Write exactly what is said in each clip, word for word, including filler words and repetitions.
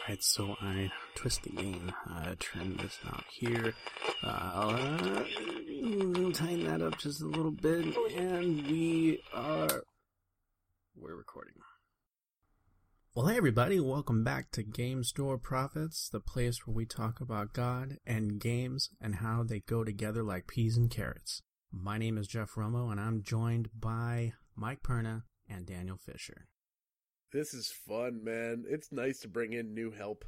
Alright, so I twist the game, uh, turn this out here, uh, I'll uh, tighten that up just a little bit, and we are, we're recording. Well, hey everybody, welcome back to Game Store Prophets, the place where we talk about God and games and how they go together like peas and carrots. My name is Jeff Romo, and I'm joined by Mike Perna and Daniel Fisher. This is fun, man. It's nice to bring in new help.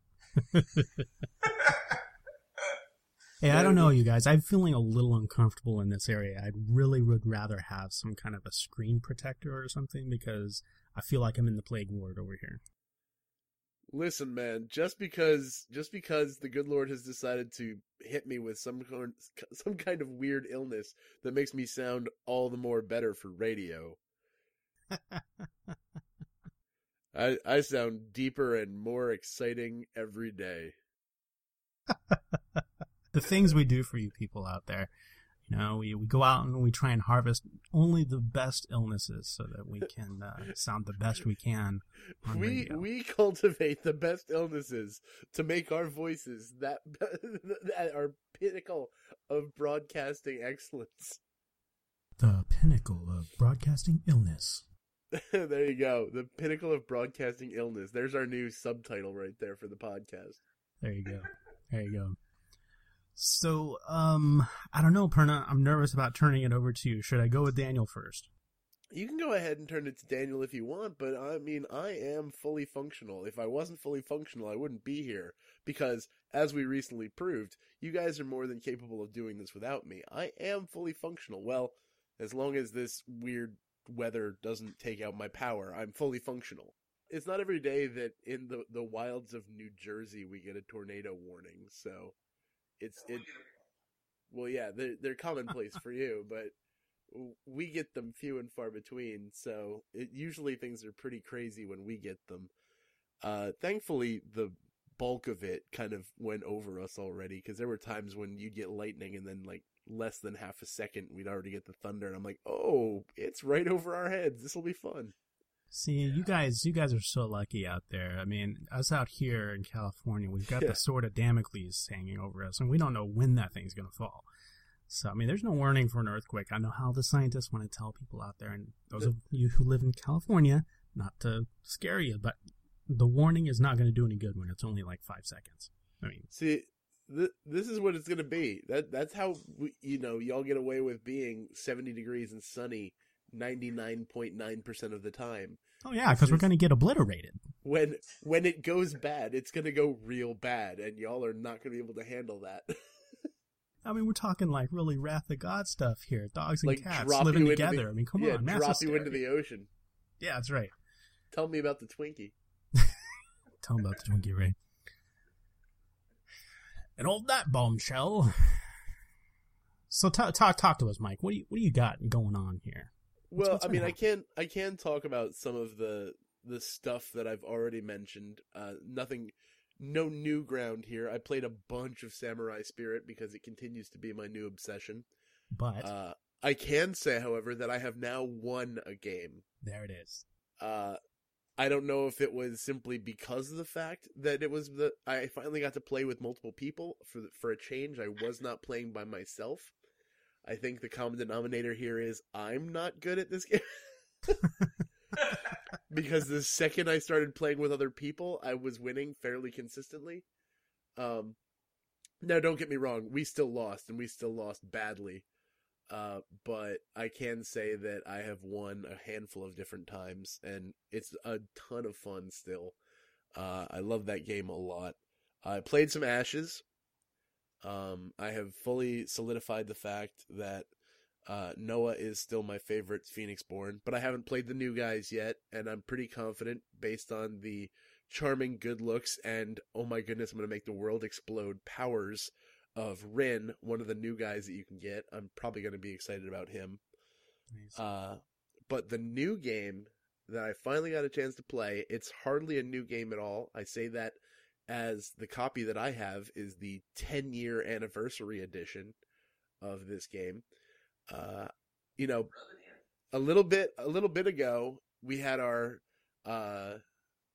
Hey, I don't know, you guys. I'm feeling a little uncomfortable in this area. I really would rather have some kind of a screen protector or something because I feel like I'm in the plague ward over here. Listen, man, just because just because the good Lord has decided to hit me with some kind, some kind of weird illness that makes me sound all the more better for radio. I I sound deeper and more exciting every day. The things we do for you people out there. You know, we, we go out and we try and harvest only the best illnesses so that we can uh, sound the best we can on we radio. We cultivate the best illnesses to make our voices that, that are pinnacle of broadcasting excellence. The pinnacle of broadcasting illness. There you go. The pinnacle of broadcasting illness. There's our new subtitle right there for the podcast. There you go. There you go. So, um, I don't know, Perna. I'm nervous about turning it over to you. Should I go with Daniel first? You can go ahead and turn it to Daniel if you want, but I mean, I am fully functional. If I wasn't fully functional, I wouldn't be here. Because, as we recently proved, you guys are more than capable of doing this without me. I am fully functional. Well, as long as this weird weather doesn't take out my power, I'm fully functional. It's not every day that in the, the wilds of New Jersey we get a tornado warning, so... It's it. Well, yeah, they're they're commonplace for you, but we get them few and far between. So it, usually things are pretty crazy when we get them. Uh, thankfully, the bulk of it kind of went over us already because there were times when you'd get lightning and then like less than half a second we'd already get the thunder, and I'm like, oh, it's right over our heads. This will be fun. See, you guys, you guys are so lucky out there. I mean, us out here in California, we've got yeah. the sword of Damocles hanging over us, and we don't know when that thing's going to fall. So, I mean, there's no warning for an earthquake. I know how the scientists want to tell people out there, and those of you who live in California, not to scare you, but the warning is not going to do any good when it's only like five seconds. I mean, see, th- this is what it's going to be. That that's how we, you know, y'all get away with being seventy degrees and sunny ninety-nine point nine percent of the time. Oh yeah, because we're going to get obliterated. When when it goes bad, it's going to go real bad, and y'all are not going to be able to handle that. I mean, we're talking like really Wrath of God stuff here. Dogs and like cats living together. The, I mean, come yeah, on. drop you into the ocean. Yeah, that's right. Tell me about the Twinkie. Tell me about the Twinkie, Ray. And old that bombshell. So t- talk talk to us, Mike. What do you what do you got going on here? What's, well, what's I mean, happen? I can I can talk about some of the the stuff that I've already mentioned. Uh, nothing, no new ground here. I played a bunch of Samurai Spirit because it continues to be my new obsession. But uh, I can say, however, that I have now won a game. There it is. Uh, I don't know if it was simply because of the fact that it was the I finally got to play with multiple people for the, for a change. I was not playing by myself. I think the common denominator here is I'm not good at this game. Because the second I started playing with other people, I was winning fairly consistently. Um, now, don't get me wrong. We still lost, and we still lost badly. Uh, but I can say that I have won a handful of different times, and it's a ton of fun still. Uh, I love that game a lot. I played some Ashes. Um, I have fully solidified the fact that uh, Noah is still my favorite Phoenixborn, but I haven't played the new guys yet, and I'm pretty confident based on the charming good looks and, oh my goodness, I'm going to make the world explode powers of Rin, one of the new guys that you can get. I'm probably going to be excited about him. Nice. Uh, but the new game that I finally got a chance to play, it's hardly a new game at all. I say that as the copy that I have is the ten-year anniversary edition of this game. Uh, you know, a little bit, a little bit ago, we had our, uh,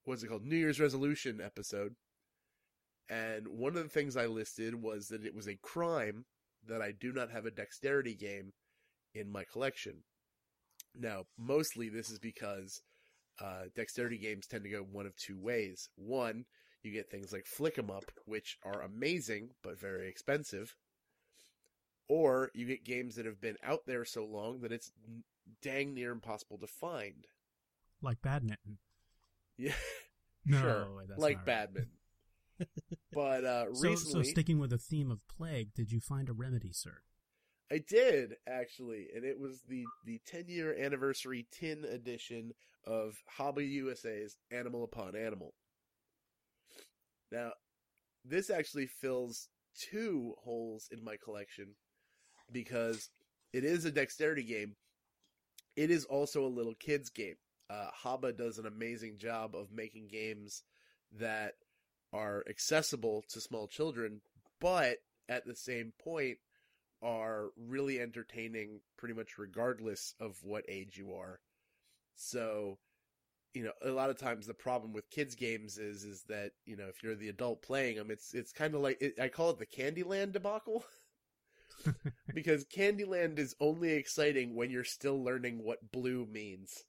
what's it called? New Year's resolution episode. And one of the things I listed was that it was a crime that I do not have a dexterity game in my collection. Now, mostly this is because uh, dexterity games tend to go one of two ways. One, you get things like Flick 'em Up, which are amazing, but very expensive. Or you get games that have been out there so long that it's dang near impossible to find. Like badminton. Yeah, No, sure. that's Like not right. badminton. But uh, So, recently, so sticking with the theme of plague, did you find a remedy, sir? I did actually, and it was the the ten year anniversary tin edition of Hobby U S A's Animal Upon Animal. Now, this actually fills two holes in my collection because it is a dexterity game. It is also a little kids game. Uh, Haba does an amazing job of making games that are accessible to small children, but at the same point are really entertaining pretty much regardless of what age you are. So, you know, a lot of times the problem with kids games is is that, you know, if you're the adult playing them, it's it's kind of like, it, I call it the Candyland debacle. Because Candyland is only exciting when you're still learning what blue means.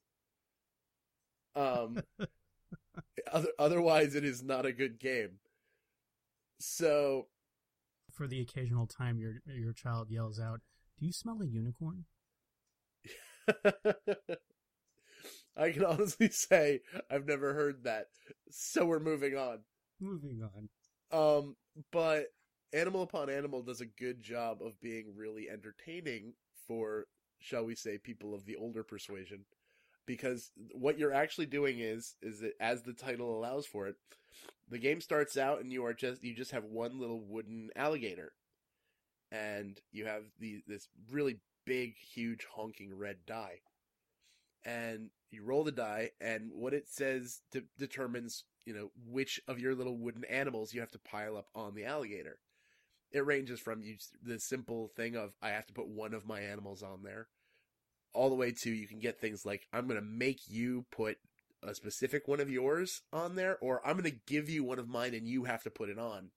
Um, other, otherwise it is not a good game. So, For the occasional time your your child yells out, "Do you smell a unicorn?" I can honestly say I've never heard that. So we're moving on. Moving on. Um, but Animal Upon Animal does a good job of being really entertaining for, shall we say, people of the older persuasion. Because what you're actually doing is, is that as the title allows for it, the game starts out and you are just, you just have one little wooden alligator. And you have the, this really big, huge, honking red die. And you roll the die, and what it says de- determines, you know, which of your little wooden animals you have to pile up on the alligator. It ranges from you, the simple thing of, I have to put one of my animals on there, all the way to you can get things like, I'm going to make you put a specific one of yours on there, or I'm going to give you one of mine and you have to put it on.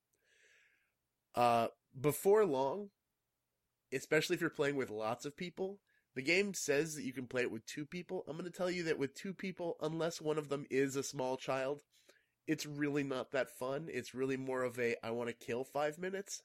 Uh, before long, especially if you're playing with lots of people, the game says that you can play it with two people. I'm going to tell you that with two people, unless one of them is a small child, it's really not that fun. It's really more of a, I want to kill five minutes.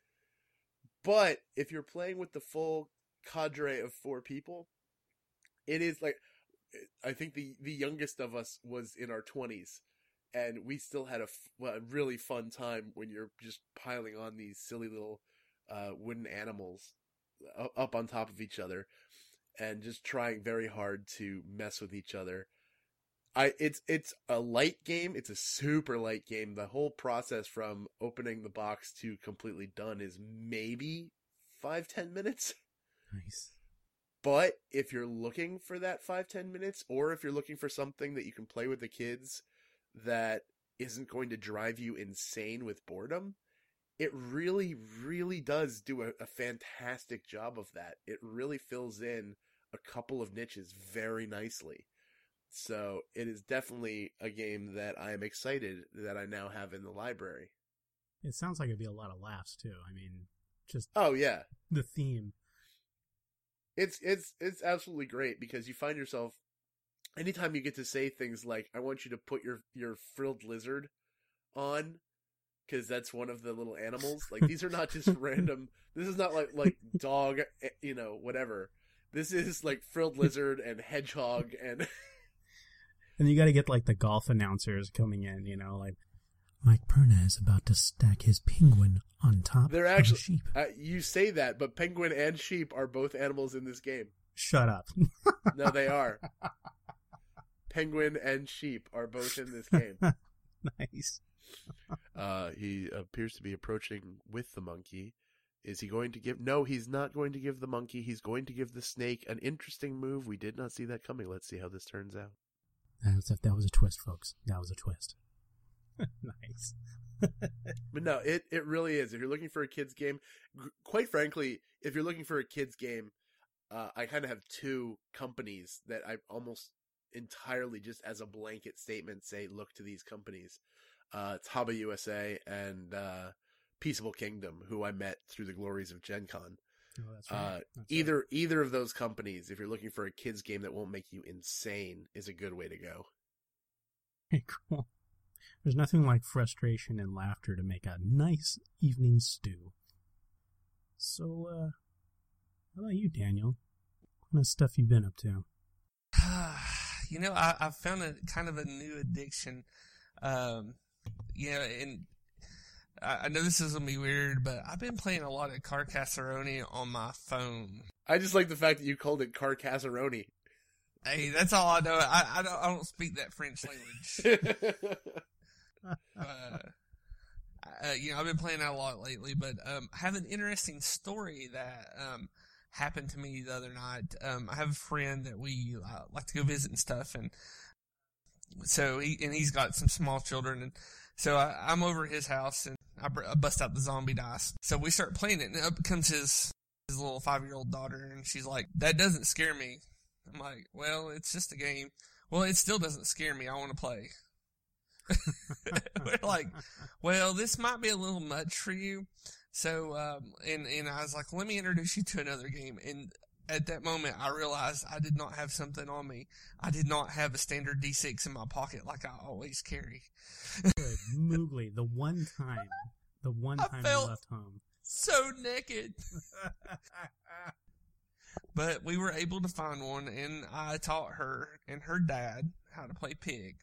But if you're playing with the full cadre of four people, it is like, I think the, the youngest of us was in our twenties, and we still had a, well, a really fun time when you're just piling on these silly little uh, wooden animals up on top of each other and just trying very hard to mess with each other. I it's it's a light game. It's a super light game. The whole process from opening the box to completely done is maybe five, ten minutes. Nice. But if you're looking for that five, ten minutes, or if you're looking for something that you can play with the kids that isn't going to drive you insane with boredom, it really, really does do a, a fantastic job of that. It really fills in a couple of niches very nicely. So it is definitely a game that I am excited that I now have in the library. It sounds like it'd be a lot of laughs too. I mean, just Oh yeah. the theme. It's it's it's absolutely great because you find yourself anytime you get to say things like, I want you to put your your frilled lizard on, because that's one of the little animals. Like, these are not just random. This is not like like dog, you know, whatever. This is like frilled lizard and hedgehog and And you got to get like the golf announcers coming in, you know, like Mike Perna is about to stack his penguin on top they're of actually a sheep. uh, you say that, but penguin and sheep are both animals in this game. Shut up. No, they are. Penguin and sheep are both in this game. Nice. Uh, he appears to be approaching with the monkey. Is he going to give... No, he's not going to give the monkey. He's going to give the snake an interesting move. We did not see that coming. Let's see how this turns out. That was a, that was a twist, folks. That was a twist. Nice. But no, it, it really is. If you're looking for a kid's game, g- quite frankly, if you're looking for a kid's game, uh, I kind of have two companies that I almost entirely just as a blanket statement say, look to these companies. Uh, it's Haba U S A and uh, Peaceable Kingdom, who I met through the glories of Gen Con. Oh, that's right. Uh, That's either right. either of those companies, if you're looking for a kids game that won't make you insane, is a good way to go. Hey, cool. There's nothing like frustration and laughter to make a nice evening stew. So, uh, how about you, Daniel? What kind of stuff you been up to? You know, I, I found a kind of a new addiction. Um, you know, and I, I know this is going to be weird, but I've been playing a lot of Carcassonne on my phone. I just like the fact that you called it Carcassonne. Hey, that's all I know. I, I don't I don't speak that French language. uh, uh, you know, I've been playing that a lot lately, but um, I have an interesting story that um, happened to me the other night. Um, I have a friend that we uh, like to go visit and stuff, and so he and he's got some small children, and so I, I'm over at his house, and I, br- I bust out the zombie dice. So we start playing it, and up comes his his little five year old daughter, and she's like, "That doesn't scare me." I'm like, well, it's just a game. Well, it still doesn't scare me. I want to play. We're like, well, this might be a little much for you. So, um, and, and I was like, let me introduce you to another game. And at that moment, I realized I did not have something on me. I did not have a standard D six in my pocket like I always carry. Good. Moogly, the one time, the one I time felt you left home. So naked. But we were able to find one, and I taught her and her dad how to play Pig.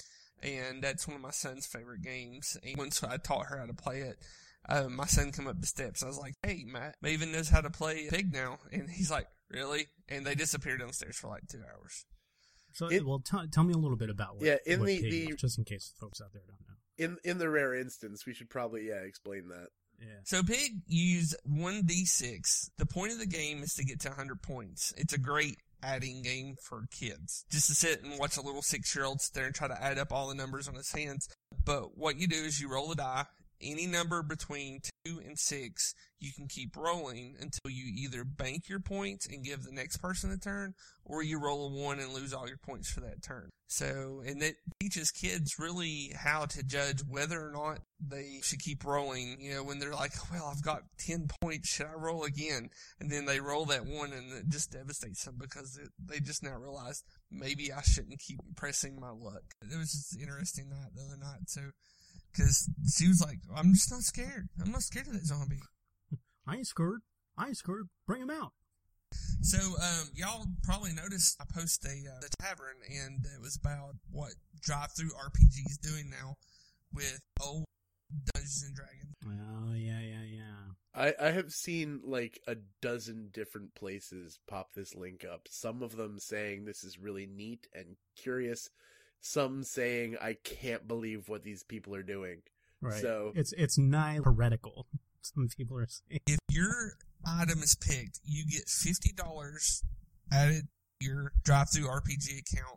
And that's one of my son's favorite games. And once I taught her how to play it, uh, my son came up the steps. I was like, hey, Matt, Maven knows how to play Pig now. And he's like, really? And they disappeared downstairs for like two hours. So, it, well, t- tell me a little bit about what, yeah, in what the, Pig the is, just in case folks out there don't know. In in the rare instance, we should probably, yeah, explain that. Yeah. So Pig, you use one d six. The point of the game is to get to one hundred points. It's a great adding game for kids. Just to sit and watch a little six-year-old sit there and try to add up all the numbers on his hands. But what you do is you roll a die. Any number between two and six, you can keep rolling until you either bank your points and give the next person a turn, or you roll a one and lose all your points for that turn. So, and it teaches kids really how to judge whether or not they should keep rolling. You know, when they're like, well, I've got ten points, should I roll again? And then they roll that one and it just devastates them because it, they just now realize maybe I shouldn't keep pressing my luck. It was just interesting that the other night. So, because she was like, I'm just not scared. I'm not scared of that zombie. I ain't scared. I ain't scared. Bring him out. So, um, y'all probably noticed I posted a, uh, the tavern, and it was about what drive-through R P G is doing now with old Dungeons and Dragons. Oh, yeah, yeah, yeah. I, I have seen like a dozen different places pop this link up. Some of them saying this is really neat and curious. Some saying, I can't believe what these people are doing. Right. So it's it's nigh heretical. Some people are saying. If your item is picked, you get fifty dollars added to your drive-through R P G account,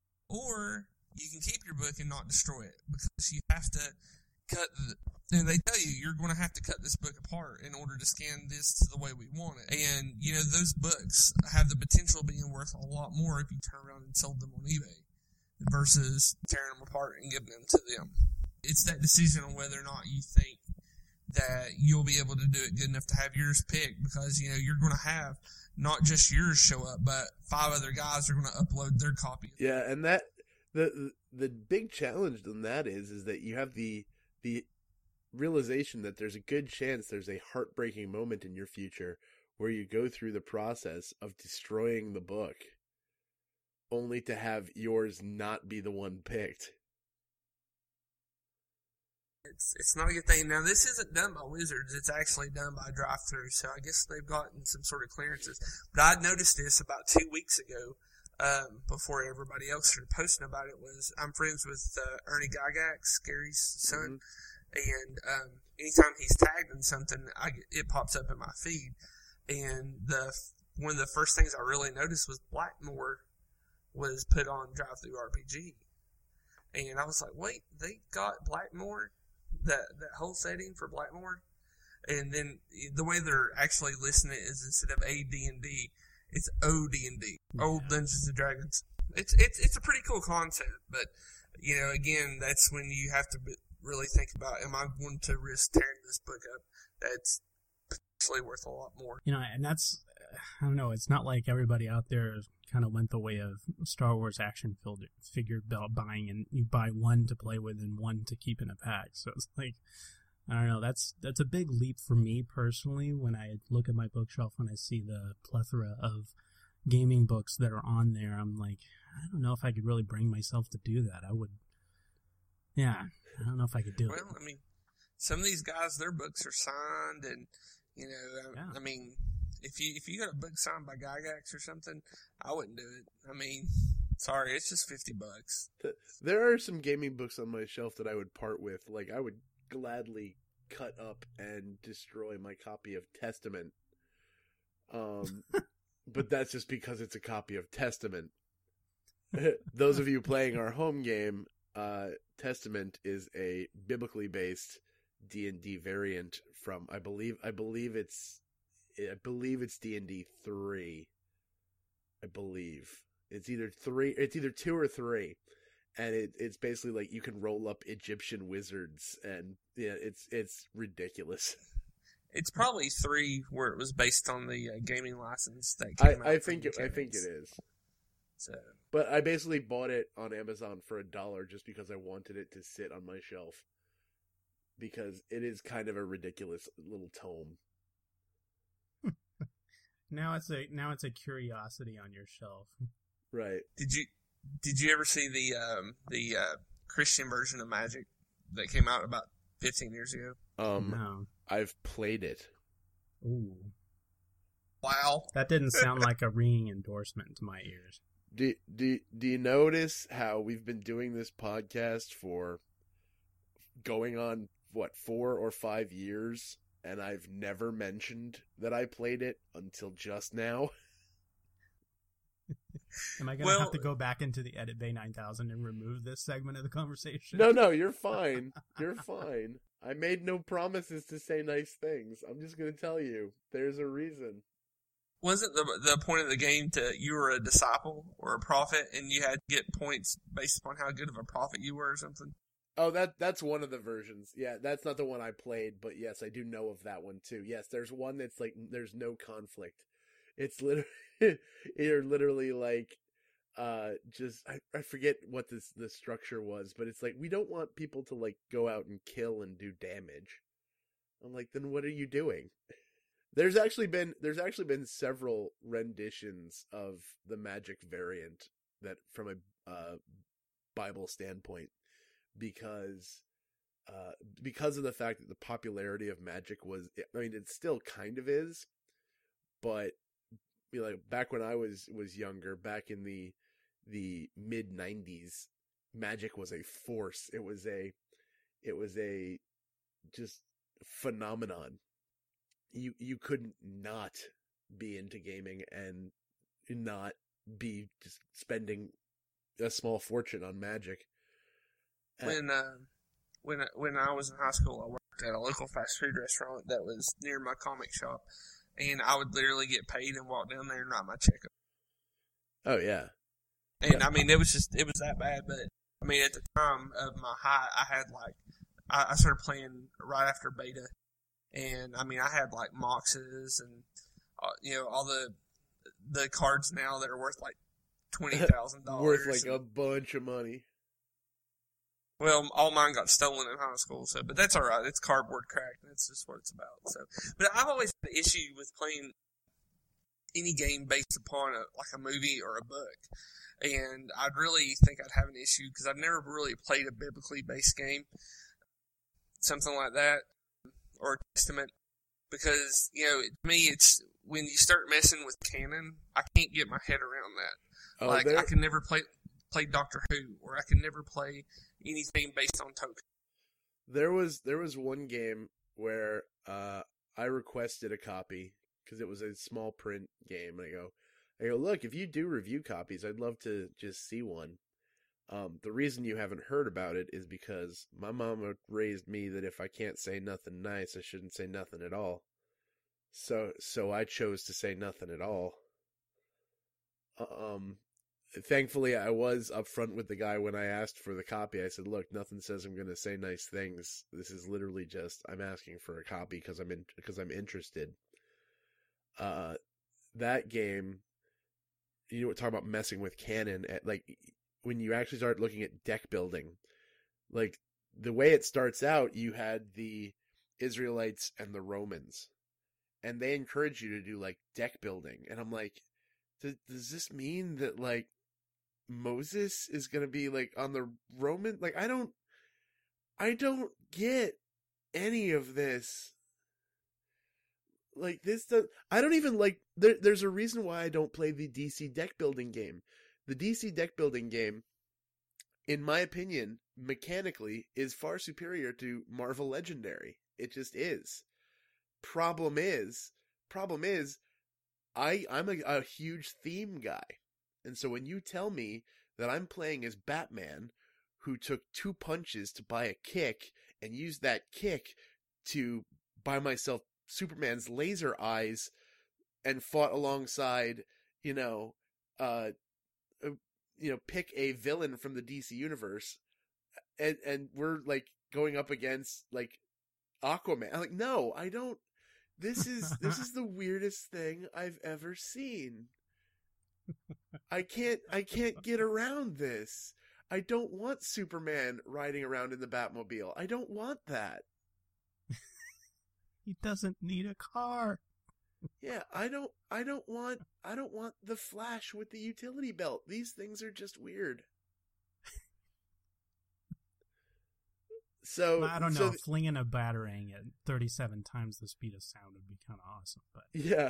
or you can keep your book and not destroy it because you have to cut the. And they tell you you're going to have to cut this book apart in order to scan this to the way we want it. And you know those books have the potential of being worth a lot more if you turn around and sold them on eBay versus tearing them apart and giving them to them. It's that decision on whether or not you think that you'll be able to do it good enough to have yours picked, because, you know, you're going to have not just yours show up, but five other guys are going to upload their copy. Yeah, and that the the big challenge in that is is that you have the the realization that there's a good chance there's a heartbreaking moment in your future where you go through the process of destroying the book only to have yours not be the one picked. It's it's not a good thing. Now, this isn't done by Wizards. It's actually done by Drive-Thru, so I guess they've gotten some sort of clearances. But I noticed this about two weeks ago, um, before everybody else started posting about it, was I'm friends with uh, Ernie Gygax, Gary's son, mm-hmm. and um, anytime he's tagged in something, I get, it pops up in my feed. And the one of the first things I really noticed was Blackmore was put on Drive-Thru R P G. And I was like, wait, they got Blackmore? That that whole setting for Blackmore? And then the way they're actually listing it is instead of A D and D, it's O D and D, yeah. Old Dungeons and Dragons. It's it's it's a pretty cool concept, but you know, again, that's when you have to be, really think about: am I going to risk tearing this book up? That's potentially worth a lot more. You know, and that's I don't know. It's not like everybody out there kind of went the way of Star Wars action figure buying, and you buy one to play with and one to keep in a pack. So it's like, I don't know. That's that's a big leap for me personally. When I look at my bookshelf and I see the plethora of gaming books that are on there, I'm like, I don't know if I could really bring myself to do that. I would, yeah, I don't know if I could do well, it. Well, I mean, some of these guys, their books are signed, and you know, yeah. I, I mean, if you if you got a book signed by Gygax or something, I wouldn't do it. I mean, sorry, it's just fifty bucks. There are some gaming books on my shelf that I would part with. Like, I would gladly cut up and destroy my copy of Testament. Um, but that's just because it's a copy of Testament. Those of you playing our home game, uh, Testament is a biblically based D and D variant from, I believe, I believe it's, I believe it's D and D three. I believe it's either three, it's either two or three, and it, it's basically like you can roll up Egyptian wizards, and yeah, it's it's ridiculous. It's probably three, where it was based on the uh, gaming license that I, came out. I think it, I think it is. So, but I basically bought it on Amazon for a dollar just because I wanted it to sit on my shelf, because it is kind of a ridiculous little tome. Now it's a now it's a curiosity on your shelf. Right. Did you did you ever see the um, the uh, Christian version of Magic that came out about fifteen years ago? Um, No. I've played it. Ooh. Wow. That didn't sound like a ringing endorsement to my ears. Do, do, do you notice how we've been doing this podcast for going on, what, four or five years, and I've never mentioned that I played it until just now? Am I going to Well- have to go back into the Edit Bay nine thousand and remove this segment of the conversation? No, no, you're fine. You're fine. I made no promises to say nice things. I'm just going to tell you, there's a reason. Wasn't the the point of the game to you were a disciple or a prophet, and you had to get points based upon how good of a prophet you were, or something? Oh, that that's one of the versions. Yeah, that's not the one I played, but yes, I do know of that one too. Yes, there's one that's like there's no conflict. It's literally you're literally like uh just I, I forget what this the structure was, but it's like we don't want people to like go out and kill and do damage. I'm like, then what are you doing? There's actually been there's actually been several renditions of the Magic variant that from a uh, Bible standpoint, because uh, because of the fact that the popularity of Magic was, I mean, it still kind of is, but you know, like back when I was was younger, back in the the mid nineties, Magic was a force. It was a it was a just phenomenon. You you couldn't not be into gaming and not be just spending a small fortune on Magic. When uh, when when I was in high school, I worked at a local fast food restaurant that was near my comic shop, and I would literally get paid and walk down there and write my check up. Oh yeah, and I mean it was just it was that bad. But I mean at the time of my high, I had like I, I started playing right after beta, and I mean I had like Moxes and uh, you know all the the cards now that are worth like twenty thousand dollars, worth like a bunch of money. Well, all mine got stolen in high school, so but that's all right. It's cardboard cracked. That's just what it's about. So, but I've always had an issue with playing any game based upon a, like a movie or a book, and I'd really think I'd have an issue because I've never really played a biblically based game, something like that, or a Testament. Because you know, to me, it's when you start messing with canon, I can't get my head around that. Oh, like there- I can never play play Doctor Who, or I can never play anything based on Tolkien. There was there was one game where uh, I requested a copy because it was a small print game, and I go, I go, look, if you do review copies, I'd love to just see one. Um, the reason you haven't heard about it is because my mama raised me that if I can't say nothing nice, I shouldn't say nothing at all. So so I chose to say nothing at all. Um, thankfully, I was upfront with the guy when I asked for the copy. I said, "Look, nothing says I'm going to say nice things. This is literally just I'm asking for a copy because I'm in because I'm interested." Uh, that game, you know, talk about messing with canon. At, like when you actually start looking at deck building, like the way it starts out, you had the Israelites and the Romans, and they encourage you to do like deck building, and I'm like, does, does this mean that like Moses is going to be like on the Roman? Like, I don't, I don't get any of this. Like this does, I don't even like, there, there's a reason why I don't play the D C deck building game. The D C deck building game, in my opinion, mechanically is far superior to Marvel Legendary. It just is. Problem is, problem is, I, I'm a, a huge theme guy. And so when you tell me that I'm playing as Batman, who took two punches to buy a kick and used that kick to buy myself Superman's laser eyes and fought alongside, you know, uh, uh, you know, pick a villain from the D C universe, and and we're like going up against like Aquaman. I'm like, no, I don't. This is this is the weirdest thing I've ever seen. I can't I can't get around this. I don't want Superman riding around in the Batmobile. I don't want that. He doesn't need a car. Yeah, I don't I don't want I don't want the Flash with the utility belt. These things are just weird. So I don't know. so th- Flinging a batarang at thirty-seven times the speed of sound would be kind of awesome. But yeah,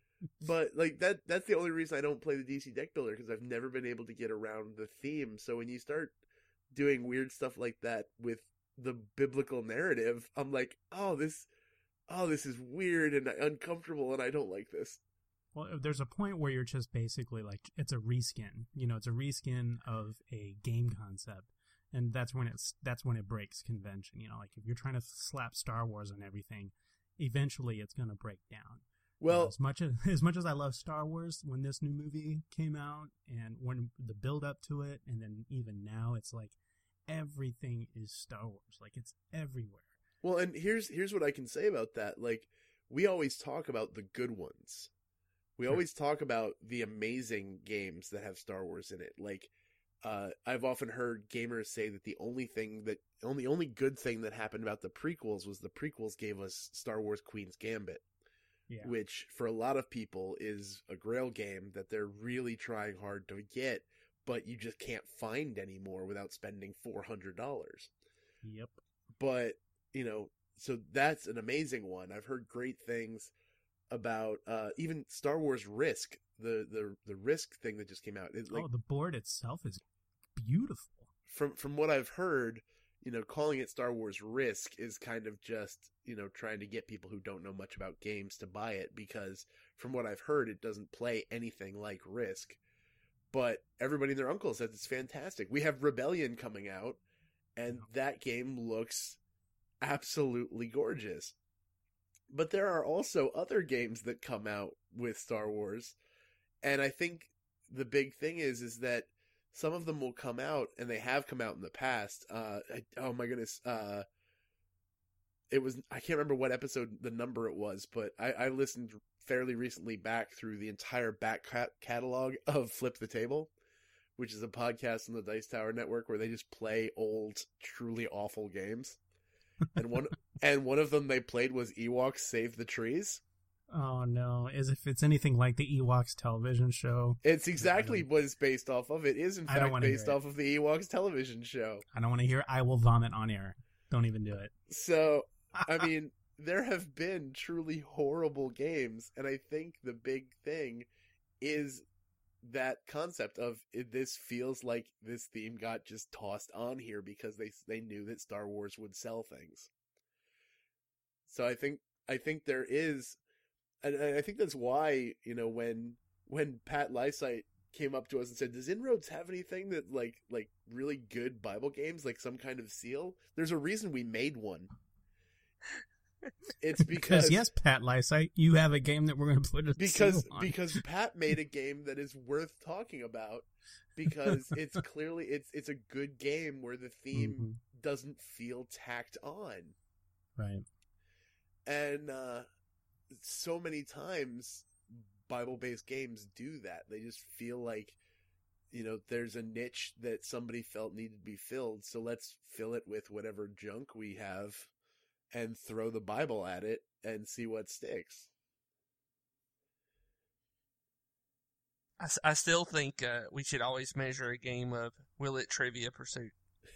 but like that that's the only reason I don't play the D C deck builder, because I've never been able to get around the theme. So when you start doing weird stuff like that with the biblical narrative, I'm like, oh this, oh this is weird and uncomfortable, and I don't like this. Well, there's a point where you're just basically like, it's a reskin. You know, it's a reskin of a game concept. And that's when it's that's when it breaks convention. You know, like if you're trying to slap Star Wars on everything, eventually it's going to break down. Well, uh, as much as as much as I love Star Wars, when this new movie came out and when the build up to it, and then even now, it's like everything is Star Wars. Like it's everywhere. Well, and here's here's what I can say about that. Like we always talk about the good ones. We Sure. always talk about the amazing games that have Star Wars in it. Like. Uh, I've often heard gamers say that the only thing that only only good thing that happened about the prequels was the prequels gave us Star Wars Queen's Gambit, Yeah. which for a lot of people is a Grail game that they're really trying hard to get, but you just can't find anymore without spending four hundred dollars. Yep. But, you know, so that's an amazing one. I've heard great things about uh, even Star Wars Risk, the, the, the Risk thing that just came out. It, like, oh, the board itself is beautiful. From from what I've heard, you know, calling it Star Wars Risk is kind of just, you know, trying to get people who don't know much about games to buy it, because from what I've heard, it doesn't play anything like Risk. But everybody and their uncle says it's fantastic. We have Rebellion coming out, and that game looks absolutely gorgeous. But there are also other games that come out with Star Wars, and I think the big thing is is that some of them will come out, and they have come out in the past. Uh, I, oh my goodness, uh, it was I can't remember what episode, the number it was, but I, I listened fairly recently back through the entire back cat- catalog of Flip the Table, which is a podcast on the Dice Tower Network where they just play old, truly awful games. And one and one of them they played was Ewoks Save the Trees. Oh no! As if it's anything like the Ewoks television show. It's exactly what it's based off of. It is in I don't fact wanna based hear it. off of the Ewoks television show. I don't want to hear. I will vomit on air. Don't even do it. So, I mean, there have been truly horrible games, and I think the big thing is that concept of it, this feels like this theme got just tossed on here because they they knew that Star Wars would sell things. So I think I think there is, and I think that's why, you know, when when Pat Lysite came up to us and said, "Does Inroads have anything that like like really good Bible games, like some kind of seal?" There's a reason we made one. It's because, because yes, Pat Lysite, you have a game that we're going to put a because seal on. because Pat made a game that is worth talking about because it's clearly it's it's a good game where the theme Mhm. doesn't feel tacked on. Right. And uh, so many times Bible-based games do that. They just feel like, you know, there's a niche that somebody felt needed to be filled, so let's fill it with whatever junk we have and throw the Bible at it and see what sticks. I, s- I still think uh, we should always measure a game of will it Trivia Pursuit.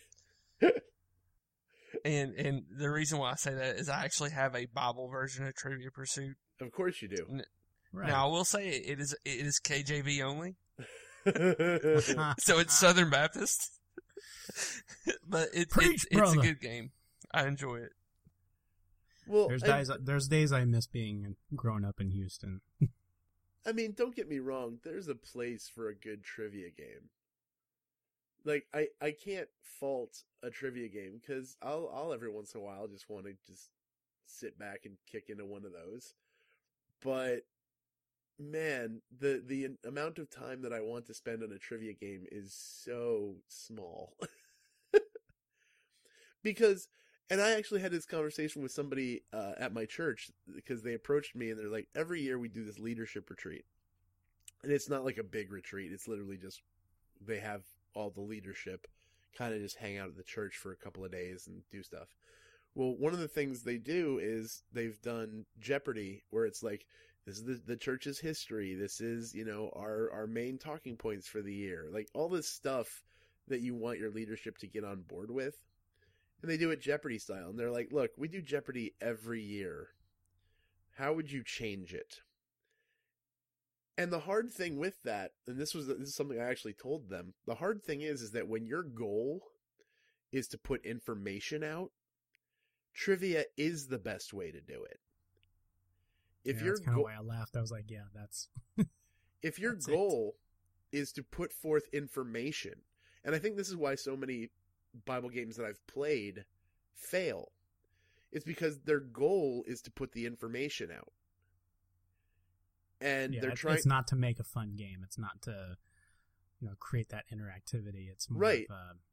and and the reason why I say that is I actually have a Bible version of Trivia Pursuit. Of course you do. Right. Now I will say it, it is it is K J V only, Well, so it's Southern Baptist. But it, Preach, it's it's a brother. good game. I enjoy it. There's I, days. There's days I miss being grown up in Houston. I mean, don't get me wrong. There's a place for a good trivia game. Like, I, I can't fault a trivia game because I'll I'll every once in a while just want to just sit back and kick into one of those. But man, the the amount of time that I want to spend on a trivia game is so small. Because, and I actually had this conversation with somebody uh, at my church because they approached me and they're like, every year we do this leadership retreat. And it's not like a big retreat. It's literally just, they have all the leadership kind of just hang out at the church for a couple of days and do stuff. Well, one of the things they do is they've done Jeopardy, where it's like, this is the, the church's history. This is, you know, our, our main talking points for the year. Like all this stuff that you want your leadership to get on board with. And they do it Jeopardy style. And they're like, look, we do Jeopardy every year. How would you change it? And the hard thing with that, and this was this is something I actually told them, the hard thing is, is that when your goal is to put information out, trivia is the best way to do it. If yeah, your that's kind of go- why I laughed. I was like, yeah, that's if your That's it. goal is to put forth information, and I think this is why so many Bible games that I've played fail, it's because their goal is to put the information out. And yeah, they're it's, trying it's not to make a fun game. It's not to, you know, create that interactivity. It's more Right. of a,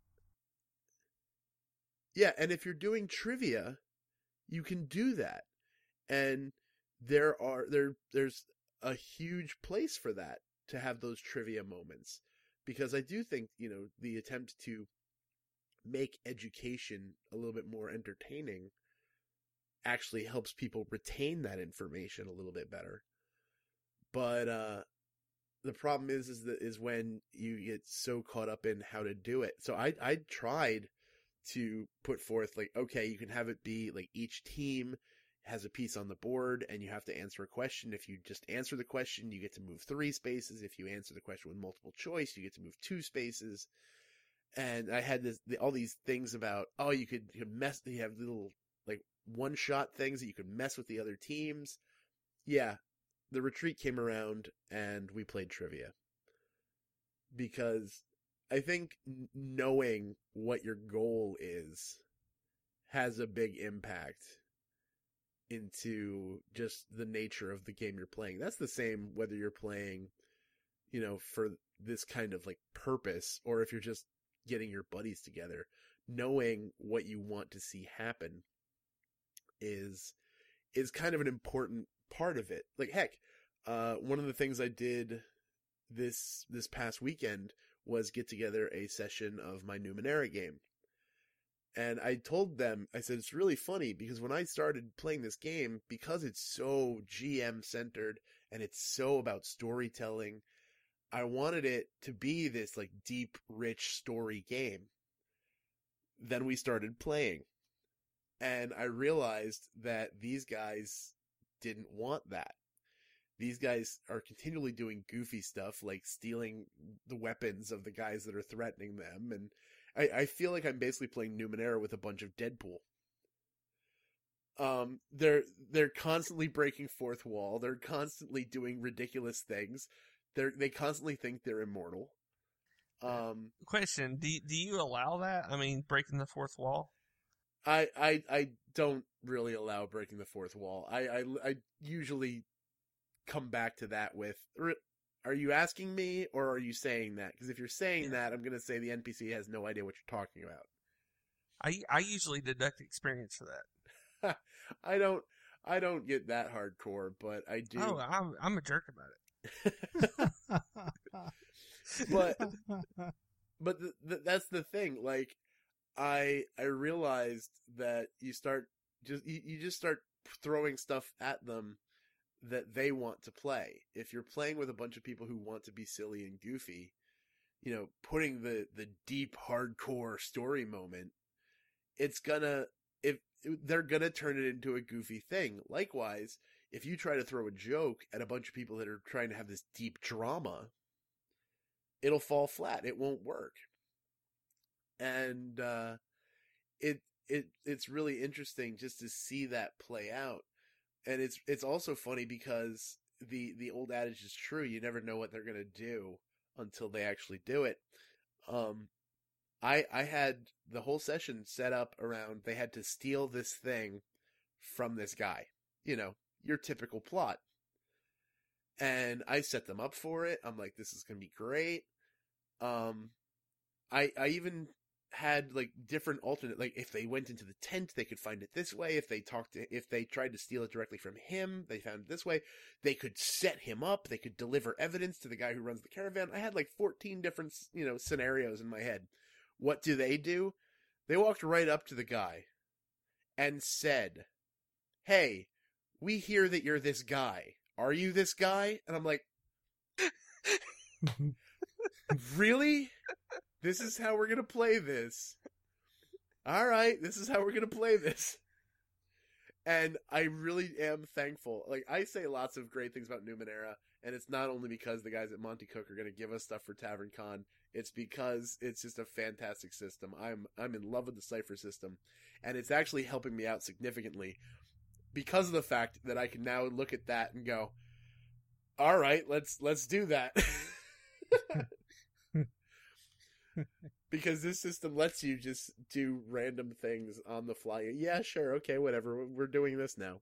Yeah, and if you're doing trivia, you can do that. And there are there there's a huge place for that, to have those trivia moments. Because I do think, you know, the attempt to make education a little bit more entertaining actually helps people retain that information a little bit better. But uh the problem is is that is when you get so caught up in how to do it. So I I tried to put forth, like, okay, you can have it be like each team has a piece on the board and you have to answer a question. If you just answer the question, you get to move three spaces. If you answer the question with multiple choice, you get to move two spaces. And I had this the, all these things about, oh, you could, you could mess, you have little like one shot things that you could mess with the other teams. Yeah. The retreat came around and we played trivia, because I think knowing what your goal is has a big impact into just the nature of the game you're playing. That's the same whether you're playing, you know, for this kind of like purpose, or if you're just getting your buddies together. Knowing what you want to see happen is is kind of an important part of it. Like, heck, uh, one of the things I did this this past weekend was get together a session of my Numenera game. And I told them, I said, it's really funny because when I started playing this game, because it's so G M centered and it's so about storytelling, I wanted it to be this like deep, rich story game. Then we started playing. And I realized that these guys didn't want that. These guys are continually doing goofy stuff, like stealing the weapons of the guys that are threatening them. And I, I feel like I'm basically playing Numenera with a bunch of Deadpool. Um, they're, they're constantly breaking fourth wall. They're constantly doing ridiculous things. They're, they constantly think they're immortal. Um, Question: Do do you allow that? I mean, breaking the fourth wall? I, I, I don't really allow breaking the fourth wall. I, I, I usually come back to that with, are you asking me or are you saying that? Because if you're saying Yeah. that, I'm going to say the N P C has no idea what you're talking about. I I usually deduct experience for that. I don't, I don't get that hardcore, but I do. Oh, I'm I'm a jerk about it. But, but the, the, that's the thing. Like, I, I realized that you start just, you, you just start throwing stuff at them that they want to play. If you're playing with a bunch of people who want to be silly and goofy, you know, putting the, the deep, hardcore story moment, it's gonna, if they're gonna turn it into a goofy thing. Likewise, if you try to throw a joke at a bunch of people that are trying to have this deep drama, it'll fall flat. It won't work. And, uh, it, it, it's really interesting just to see that play out. And it's it's also funny because the, the old adage is true. You never know what they're going to do until they actually do it. Um, I I had the whole session set up around they had to steal this thing from this guy. You know, your typical plot. And I set them up for it. I'm like, this is going to be great. Um, I I even had like different alternate, like if they went into the tent, they could find it this way. If they talked to, if they tried to steal it directly from him, they found it this way. They could set him up. They could deliver evidence to the guy who runs the caravan. I had like fourteen different, you know, scenarios in my head. What do they do? They walked right up to the guy and said, "Hey, we hear that you're this guy. Are you this guy?" And I'm like, really? This is how we're going to play this. All right, this is how we're going to play this. And I really am thankful. Like, I say lots of great things about Numenera, and it's not only because the guys at Monte Cook are going to give us stuff for Tavern Con. It's because it's just a fantastic system. I'm I'm in love with the Cypher system, and it's actually helping me out significantly because of the fact that I can now look at that and go, all right, let's let's do that. Because this system lets you just do random things on the fly. Yeah, sure, okay, whatever. We're doing this now.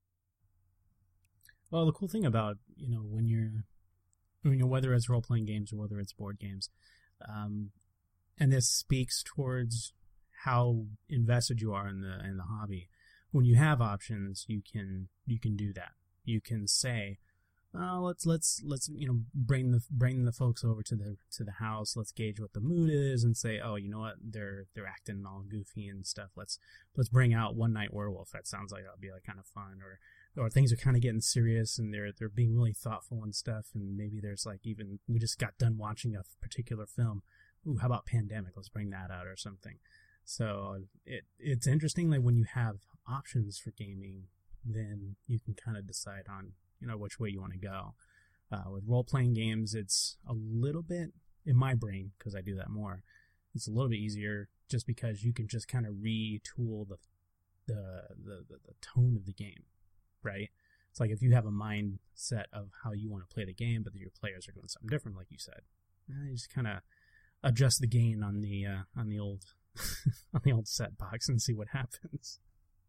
Well, the cool thing about, you know, when you're, you know, whether it's role-playing games or whether it's board games, um, and this speaks towards how invested you are in the in the hobby. When you have options, you can you can do that. You can say, "Oh, let's let's let's you know bring the bring the folks over to the to the house. Let's gauge what the mood is and say, oh, you know what, they're they're acting all goofy and stuff. Let's let's bring out One Night Werewolf. That sounds like that'll be like kind of fun." Or or things are kind of getting serious and they're they're being really thoughtful and stuff. And maybe there's like even we just got done watching a particular film. Ooh, how about Pandemic? Let's bring that out or something. So it it's interesting that when you have options for gaming, then you can kind of decide on, you know, which way you want to go. Uh, with role-playing games, it's a little bit, in my brain, because I do that more, it's a little bit easier just because you can just kind of retool the, the the the the tone of the game, right? It's like if you have a mindset of how you want to play the game, but your players are doing something different, like you said, you just kind of adjust the gain on the uh, on the old on the old set box and see what happens.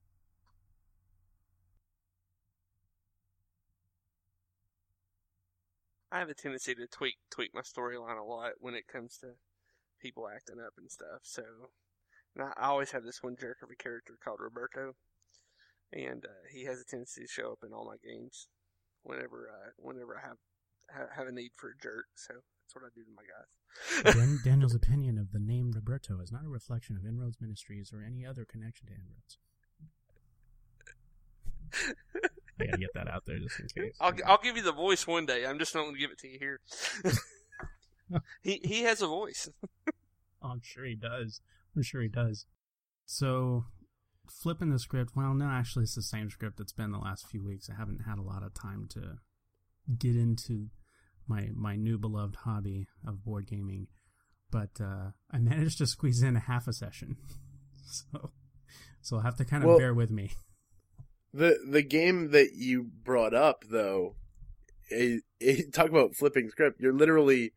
I have a tendency to tweak tweak my storyline a lot when it comes to people acting up and stuff. So, and I, I always have this one jerk of a character called Roberto, and uh, he has a tendency to show up in all my games whenever uh, whenever I have ha- have a need for a jerk. So that's what I do to my guys. Dan- Daniel's opinion of the name Roberto is not a reflection of Inroads Ministries or any other connection to Inroads. I gotta get that out there just in case. I'll I'll give you the voice one day. I'm just not going to give it to you here. he he has a voice. Oh, I'm sure he does. I'm sure he does. So, flipping the script. Well, no, actually, it's the same script that's been the last few weeks. I haven't had a lot of time to get into my my new beloved hobby of board gaming, but uh, I managed to squeeze in a half a session. So, so I'll have to kind of Well, bear with me. The the game that you brought up, though, it, it, talk about flipping script. You're literally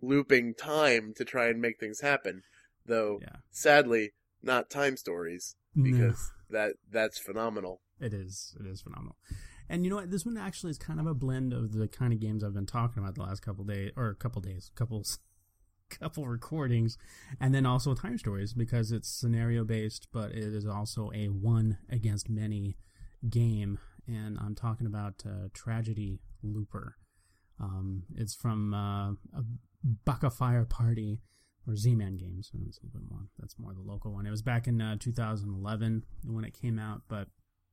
looping time to try and make things happen. Though, Yeah. sadly, not time stories. because no. that that's phenomenal. It is. It is phenomenal. And you know what? This one actually is kind of a blend of the kind of games I've been talking about the last couple days, or a couple days, couples, couple recordings, and then also Time Stories, because it's scenario based, but it is also a one against many game. And I'm talking about uh, Tragedy Looper. Um, it's from uh, a Baka Fire Party, or Z-Man Games. That's, a bit more, that's more the local one. It was back in uh, two thousand eleven when it came out, but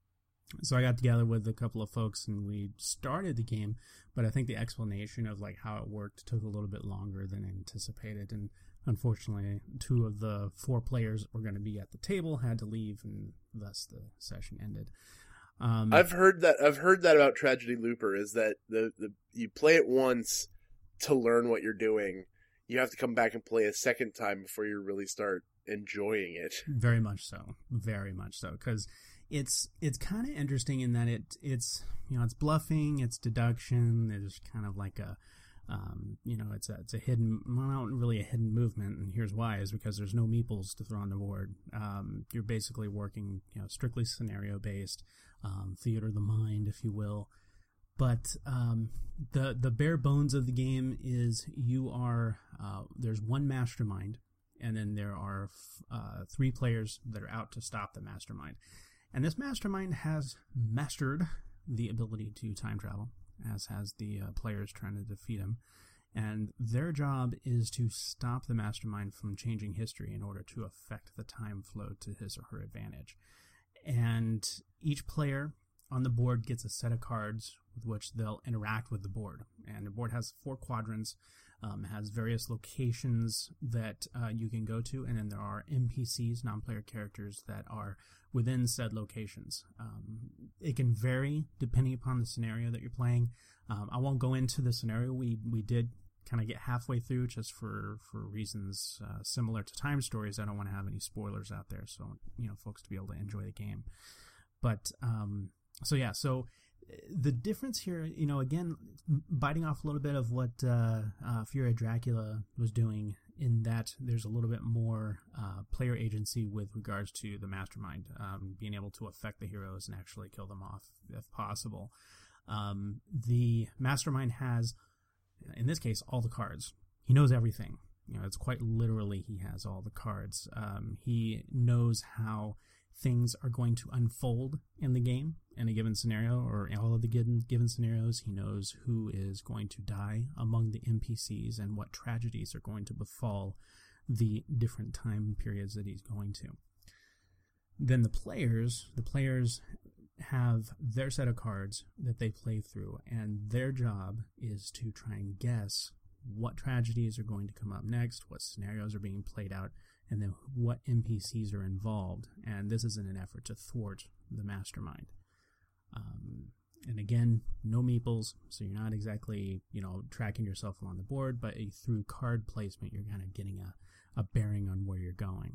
so I got together with a couple of folks and we started the game, but I think the explanation of like how it worked took a little bit longer than anticipated, and unfortunately two of the four players were going to be at the table had to leave, and thus the session ended. Um, I've heard that I've heard that about Tragedy Looper, is that the, the you play it once to learn what you're doing. You have to come back and play a second time before you really start enjoying it. Very much so. Very much so. Because it's it's kind of interesting in that it it's you know it's bluffing, it's deduction. There's kind of like a um, you know it's a it's a hidden, well, not really a hidden movement, and here's why: is because there's no meeples to throw on the board. Um, you're basically working you know strictly scenario based, um, theater of the mind, if you will. But um, the the bare bones of the game is you are uh, there's one mastermind, and then there are uh, three players that are out to stop the mastermind. And this mastermind has mastered the ability to time travel, as has the uh, players trying to defeat him. And their job is to stop the mastermind from changing history in order to affect the time flow to his or her advantage. And each player on the board gets a set of cards with which they'll interact with the board. And the board has four quadrants, um, has various locations that uh, you can go to, and then there are N P Cs, non-player characters, that are within said locations. Um, it can vary depending upon the scenario that you're playing. Um, I won't go into the scenario. We we did kind of get halfway through just for, for reasons uh, similar to Time Stories. I don't want to have any spoilers out there, so you know folks to be able to enjoy the game. But um, so yeah, so the difference here, you know, again, biting off a little bit of what uh, uh, Fury of Dracula was doing, in that there's a little bit more uh, player agency with regards to the mastermind, um, being able to affect the heroes and actually kill them off if possible. Um, the mastermind has, in this case, all the cards. He knows everything. You know, it's quite literally he has all the cards. Um, he knows how things are going to unfold in the game in a given scenario, or all of the given, given scenarios. He knows who is going to die among the N P Cs and what tragedies are going to befall the different time periods that he's going to. Then the players, the players have their set of cards that they play through, and their job is to try and guess what tragedies are going to come up next, what scenarios are being played out, and then what N P Cs are involved. And this is in an effort to thwart the mastermind. Um, and again, no meeples, so you're not exactly, you know, tracking yourself along the board, but through card placement, you're kind of getting a, a bearing on where you're going.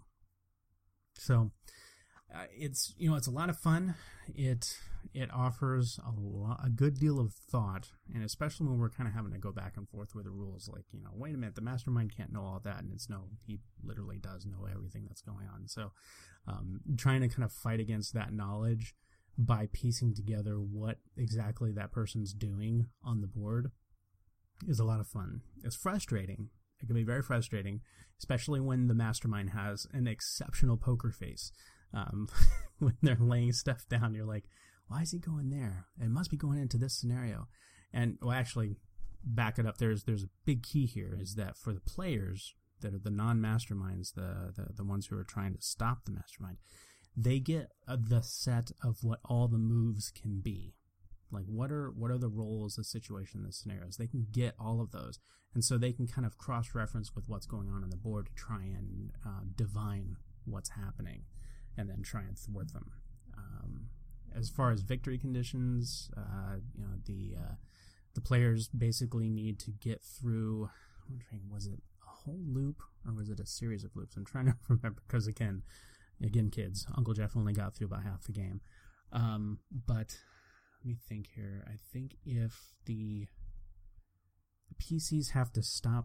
So uh, it's, you know, it's a lot of fun. It it offers a lot, a good deal of thought, and especially when we're kind of having to go back and forth with the rules. Like, you know, wait a minute, the mastermind can't know all that, and it's no, he literally does know everything that's going on. So, um, trying to kind of fight against that knowledge by piecing together what exactly that person's doing on the board is a lot of fun. It's frustrating. It can be very frustrating, especially when the mastermind has an exceptional poker face. Um, when they're laying stuff down, you're like, why is he going there? It must be going into this scenario. And, well, actually, back it up. There's there's a big key here, is that for the players that are the non-masterminds, the, the, the ones who are trying to stop the mastermind, they get uh, the set of what all the moves can be. Like, what are what are the roles, the situation, the scenarios? They can get all of those. And so they can kind of cross-reference with what's going on on the board to try and uh, divine what's happening, and then try and thwart them. Um, as far as victory conditions, uh, you know, the uh, the players basically need to get through, I'm trying, was it a whole loop, or was it a series of loops? I'm trying to remember, because again, again, kids, Uncle Jeff only got through about half the game. Um, but let me think here. I think if the P Cs have to stop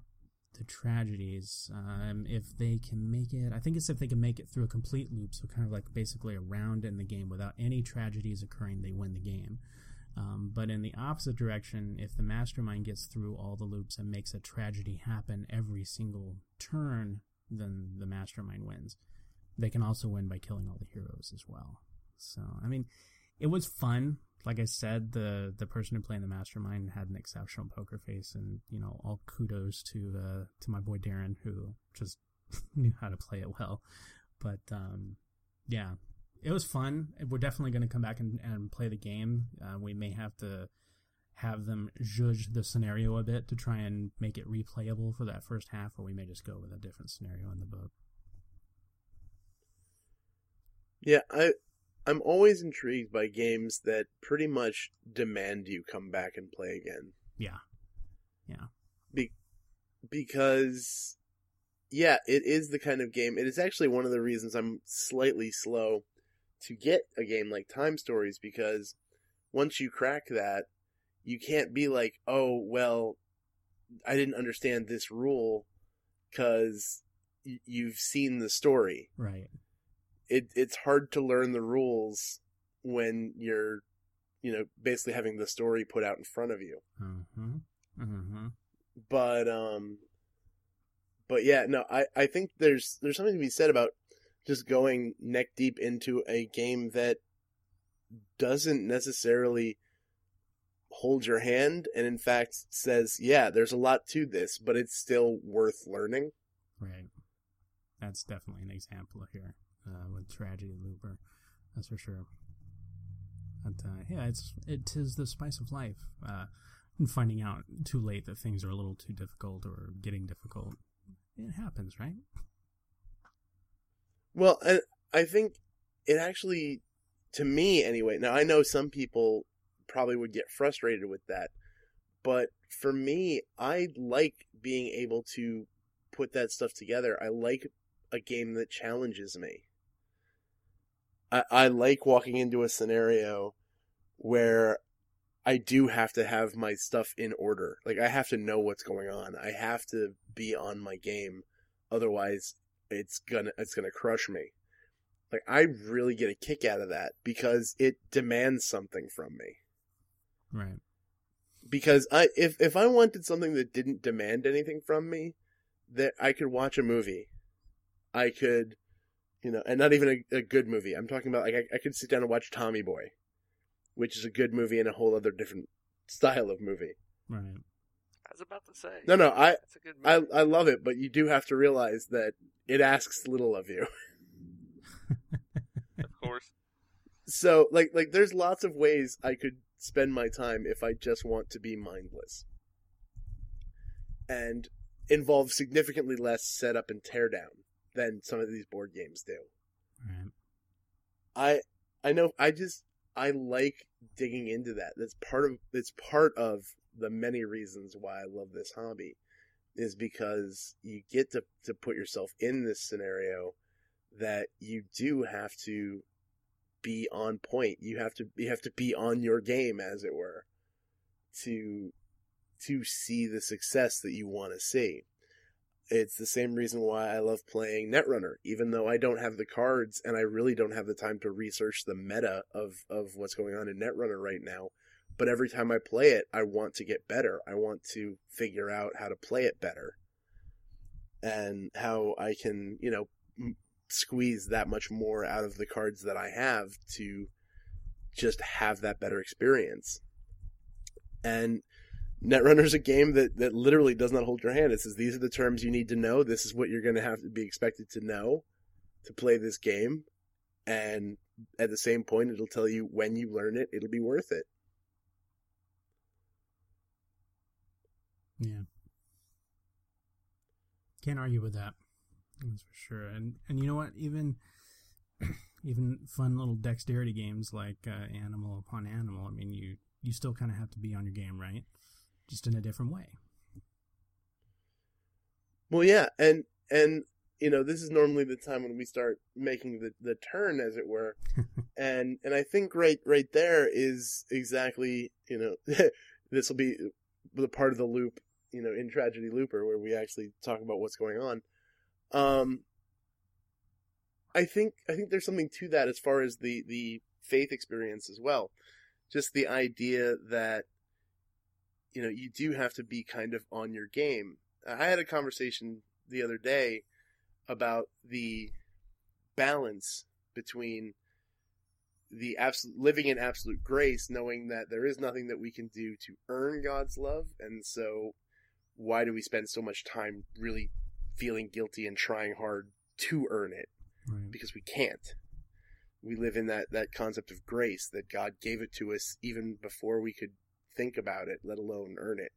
the tragedies, um, if they can make it, I think it's if they can make it through a complete loop, so kind of like basically a round in the game without any tragedies occurring, they win the game. Um, but in the opposite direction, if the mastermind gets through all the loops and makes a tragedy happen every single turn, then the mastermind wins. They can also win by killing all the heroes as well. So, I mean, it was fun. Like I said, the the person who played the mastermind had an exceptional poker face, and you know, all kudos to uh, to my boy Darren, who just knew how to play it well. But um, yeah, it was fun. We're definitely going to come back and, and play the game. Uh, we may have to have them judge the scenario a bit to try and make it replayable for that first half, or we may just go with a different scenario in the book. Yeah, I. I'm always intrigued by games that pretty much demand you come back and play again. Yeah. Yeah. Be- because, yeah, it is the kind of game. It is actually one of the reasons I'm slightly slow to get a game like Time Stories, because once you crack that, you can't be like, oh, well, I didn't understand this rule because y- you've seen the story. Right. It it's hard to learn the rules when you're, you know, basically having the story put out in front of you. Mm-hmm. Mm-hmm. But um, but yeah, no, I, I think there's there's something to be said about just going neck deep into a game that doesn't necessarily hold your hand, and in fact says, yeah, there's a lot to this, but it's still worth learning. Right. That's definitely an example here. Uh, with Tragedy Looper, that's for sure. But uh, yeah, it's it is the spice of life. Uh, and finding out too late that things are a little too difficult or getting difficult, it happens, right? Well, I, I think it actually, to me anyway. Now I know some people probably would get frustrated with that, but for me, I like being able to put that stuff together. I like a game that challenges me. I, I like walking into a scenario where I do have to have my stuff in order. Like, I have to know what's going on. I have to be on my game. Otherwise, it's gonna, it's gonna crush me. Like, I really get a kick out of that because it demands something from me. Right. Because I, if, if I wanted something that didn't demand anything from me, that I could watch a movie. I could, you know, and not even a, a good movie. I'm talking about, like, I, I could sit down and watch Tommy Boy, which is a good movie and a whole other different style of movie. Right. I was about to say. No, no, I, It's a good movie. I, I love it, but you do have to realize that it asks little of you. Of course. So, like, like, there's lots of ways I could spend my time if I just want to be mindless. And involve significantly less setup and teardown than some of these board games do. Right. I I know I just I like digging into that. That's part of it's part of the many reasons why I love this hobby, is because you get to to put yourself in this scenario that you do have to be on point. You have to you have to be on your game, as it were, to to see the success that you want to see. It's the same reason why I love playing Netrunner, even though I don't have the cards and I really don't have the time to research the meta of, of what's going on in Netrunner right now. But every time I play it, I want to get better. I want to figure out how to play it better. And how I can, you know, m- squeeze that much more out of the cards that I have to just have that better experience. And Netrunner's a game that, that literally does not hold your hand. It says, these are the terms you need to know. This is what you're going to have to be expected to know to play this game. And at the same point, it'll tell you when you learn it, it'll be worth it. Yeah. Can't argue with that. That's for sure. And and you know what? Even even fun little dexterity games like uh, Animal Upon Animal, I mean, you, you still kind of have to be on your game, right? Just in a different way. Well, yeah, and and you know, this is normally the time when we start making the, the turn, as it were, and and I think right right there is exactly, you know, this will be the part of the loop you know, in Tragedy Looper, where we actually talk about what's going on. Um, I think I think there's something to that as far as the, the faith experience as well. Just the idea that, you know, you do have to be kind of on your game. I had a conversation the other day about the balance between the absolute living in absolute grace, knowing that there is nothing that we can do to earn God's love, and so why do we spend so much time really feeling guilty and trying hard to earn it? Right. Because we can't. We live in that, that concept of grace, that God gave it to us even before we could think about it, let alone earn it.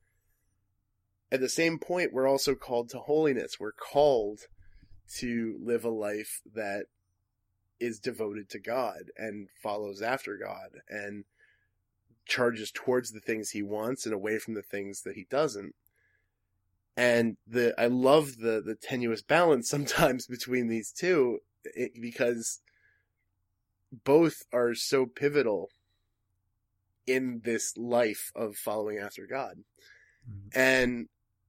At the same point, we're also called to holiness. We're called to live a life that is devoted to God and follows after God and charges towards the things he wants and away from the things that he doesn't. And the I love the, the tenuous balance sometimes between these two, it, because both are so pivotal in this life of following after God. Mm-hmm. And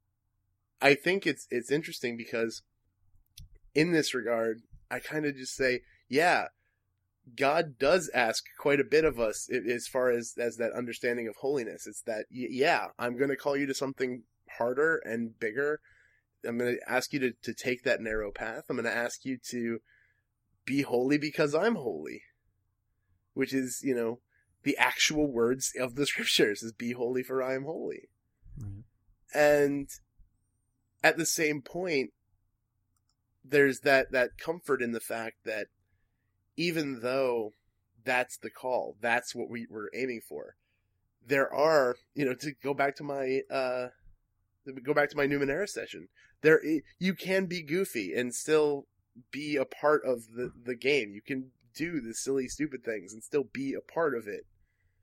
I think it's it's interesting because in this regard, I kind of just say, yeah, God does ask quite a bit of us as far as, as that understanding of holiness. It's that, yeah, I'm going to call you to something harder and bigger. I'm going to ask you to, to take that narrow path. I'm going to ask you to be holy because I'm holy, which is, you know, the actual words of the scriptures is be holy for I am holy. Mm-hmm. And at the same point, there's that, that comfort in the fact that even though that's the call, that's what we were aiming for, there are, you know, to go back to my, uh, go back to my Numenera session, there, you can be goofy and still be a part of the, the game. You can do the silly, stupid things and still be a part of it.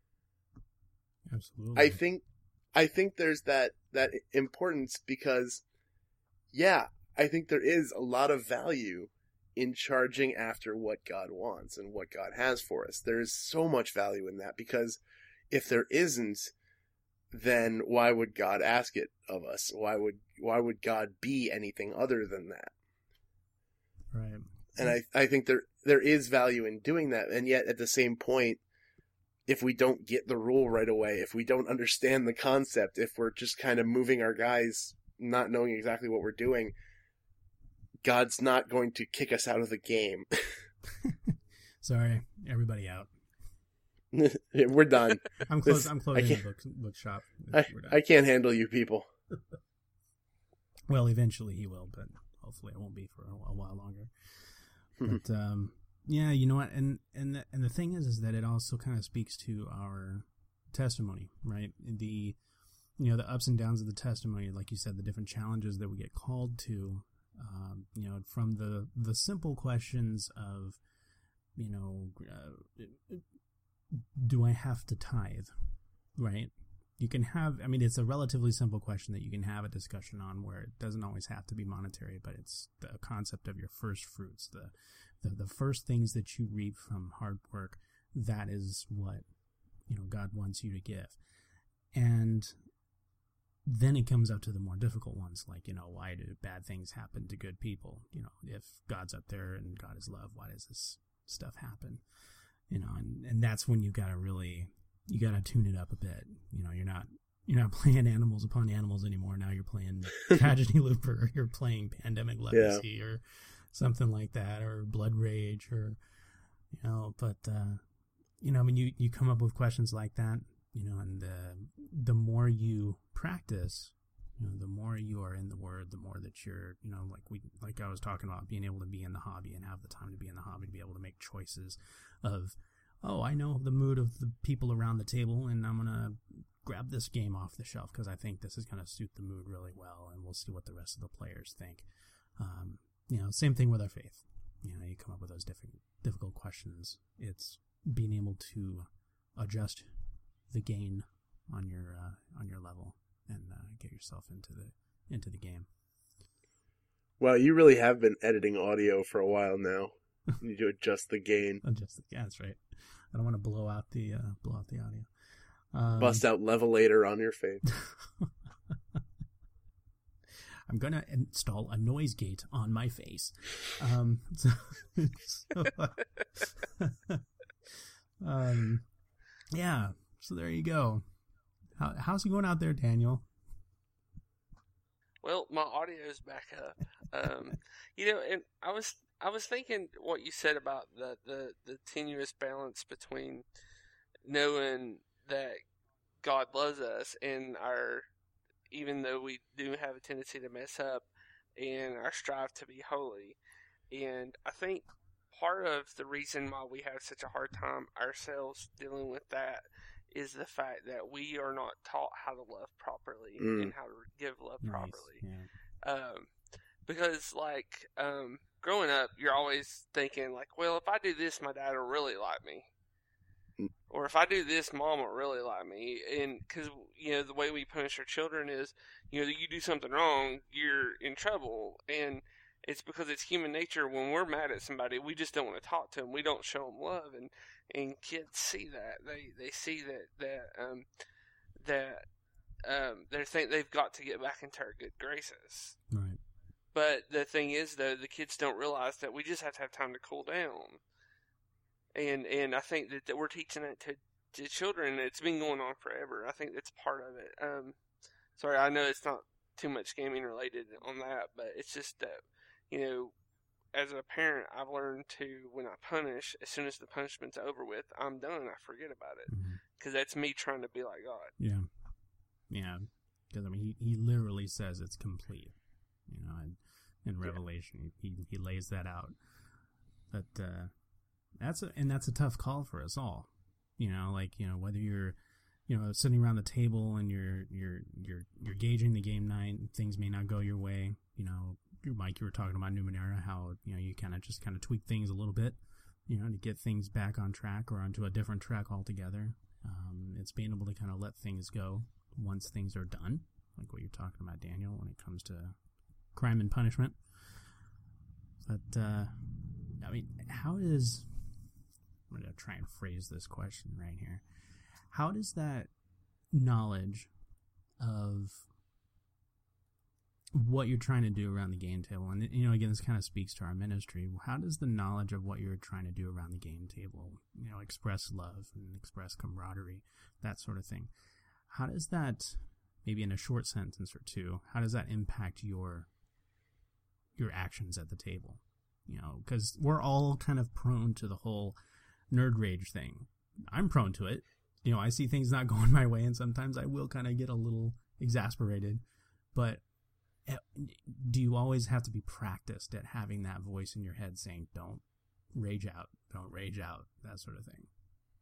Absolutely. I think, I think there's that, that importance because, yeah, I think there is a lot of value in charging after what God wants and what God has for us. There is so much value in that, because if there isn't, then why would God ask it of us? Why would why would God be anything other than that? Right. And I, I think there there is value in doing that. And yet at the same point, if we don't get the rule right away, if we don't understand the concept, if we're just kind of moving our guys, not knowing exactly what we're doing, God's not going to kick us out of the game. Sorry, everybody out. We're done. I'm close. I'm closing the book, bookshop. I, I can't handle you people. Well, eventually he will, but hopefully it won't be for a, a while longer. But um, yeah, you know what? And and the, and the thing is, is that it also kind of speaks to our testimony, right? The you know the ups and downs of the testimony, like you said, the different challenges that we get called to. Um, you know, from the, the simple questions of, you know, uh, do I have to tithe, right? You can have, I mean, it's a relatively simple question that you can have a discussion on where it doesn't always have to be monetary, but it's the concept of your first fruits, the, the, the first things that you reap from hard work. That is what, you know, God wants you to give. And then it comes up to the more difficult ones, like, you know, why do bad things happen to good people? You know, if God's up there and God is love, why does this stuff happen? You know, and, and that's when you gotta really, you gotta tune it up a bit. You know, you're not, you're not playing Animals Upon Animals anymore. Now you're playing Tragedy Looper, or you're playing Pandemic Legacy, yeah. or something like that, or Blood Rage, or, you know, but, uh, you know, I mean, you, you come up with questions like that. You know, and the the more you practice, you know, the more you are in the Word, the more that you're, you know, like we, like I was talking about, being able to be in the hobby and have the time to be in the hobby, to be able to make choices of, oh, I know the mood of the people around the table, and I'm gonna grab this game off the shelf because I think this is gonna suit the mood really well, and we'll see what the rest of the players think. Um, you know, same thing with our faith. You know, you come up with those different difficult questions. It's being able to adjust the gain on your uh, on your level and uh, get yourself into the into the game. Well, you really have been editing audio for a while now. You need to adjust the gain. Adjust the, yeah, that's right. I don't want to blow out the uh, blow out the audio. Um, Bust out Levelator on your face. I'm gonna install a noise gate on my face. Um, so, so, uh, um, yeah. So there you go. How, how's it going out there, Daniel? Well, my audio's back up. Um, you know, and I was I was thinking what you said about the, the, the tenuous balance between knowing that God loves us and our, even though we do have a tendency to mess up, and our strive to be holy. And I think part of the reason why we have such a hard time ourselves dealing with that is the fact that we are not taught how to love properly Mm. and how to give love Nice, properly. yeah. Um, because like, um, growing up, you're always thinking like, well, if I do this, my dad will really like me. Mm. Or if I do this, mom will really like me. And cause, you know, the way we punish our children is, you know, you do something wrong, you're in trouble. And it's because it's human nature. When we're mad at somebody, we just don't want to talk to them. We don't show them love. And, and kids see that. They, they see that, that, um, that, um, they think they've got to get back into our good graces. Right. But the thing is, though, the kids don't realize that we just have to have time to cool down. And and I think that, that we're teaching that to, to children. It's been going on forever. I think that's part of it. Um, sorry, I know it's not too much gaming related on that, but it's just that, you know, as a parent, I've learned to, when I punish, as soon as the punishment's over with, I'm done. I forget about it. Because Mm-hmm. that's me trying to be like God. Yeah. Yeah. Because, I mean, he, he literally says it's complete. You know, and in Revelation, yeah. he, he lays that out. But, uh, that's a, and that's a tough call for us all. You know, like, you know, whether you're, you know, sitting around the table and you're, you're, you're, you're gauging the game night, and things may not go your way. You know, Mike, you were talking about Numenera, how, you know, you kind of just kind of tweak things a little bit, you know, to get things back on track or onto a different track altogether. Um, it's being able to kind of let things go once things are done, like what you're talking about, Daniel, when it comes to crime and punishment. But, uh, I mean, how does, I'm going to try and phrase this question right here. How does that knowledge of what you're trying to do around the game table, and, you know, again, this kind of speaks to our ministry, how does the knowledge of what you're trying to do around the game table, you know, express love and express camaraderie, that sort of thing, how does that, maybe in a short sentence or two, how does that impact your your actions at the table? You know, because we're all kind of prone to the whole nerd rage thing. I'm prone to it. You know, I see things not going my way, and sometimes I will kind of get a little exasperated. But do you always have to be practiced at having that voice in your head saying, don't rage out, don't rage out, that sort of thing?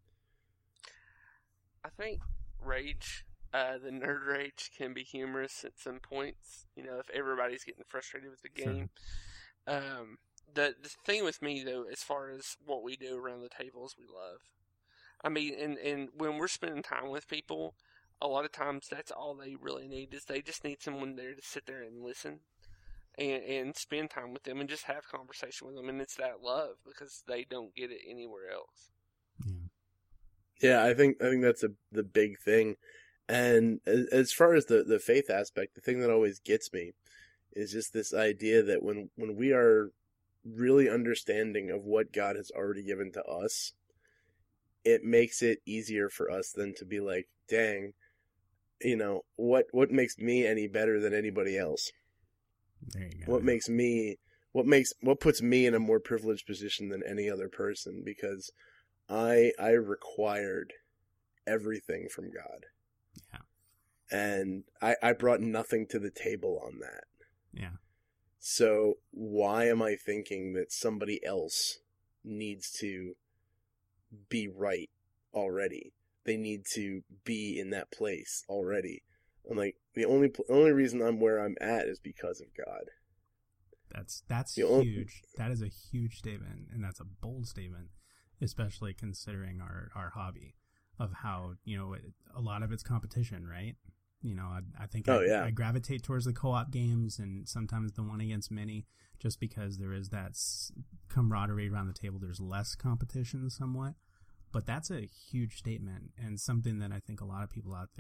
I think rage, uh, the nerd rage, can be humorous at some points. You know, if everybody's getting frustrated with the game. Sure. Um, the the thing with me, though, as far as what we do around the table is we love. I mean, and, and when we're spending time with people, a lot of times that's all they really need is they just need someone there to sit there and listen and, and spend time with them and just have conversation with them. And it's that love because they don't get it anywhere else. Yeah. Yeah, I think I think that's a, the big thing. And as, as far as the, the faith aspect, the thing that always gets me is just this idea that when, when we are really understanding of what God has already given to us, it makes it easier for us than to be like, dang, you know, what, what makes me any better than anybody else? There you go. What makes me, what makes, what puts me in a more privileged position than any other person? Because I, I required everything from God. Yeah. And I, I brought nothing to the table on that. Yeah. So why am I thinking that somebody else needs to be right already? They need to be in that place already. I'm like, the only only reason I'm where I'm at is because of God. That's that's the only... huge. That is a huge statement, and that's a bold statement, especially considering our, our hobby of how, you know, it, a lot of it's competition, right? You know, I, I think oh, I, yeah. I gravitate towards the co-op games and sometimes the one against many, just because there is that camaraderie around the table. There's less competition somewhat. But that's a huge statement and something that I think a lot of people out there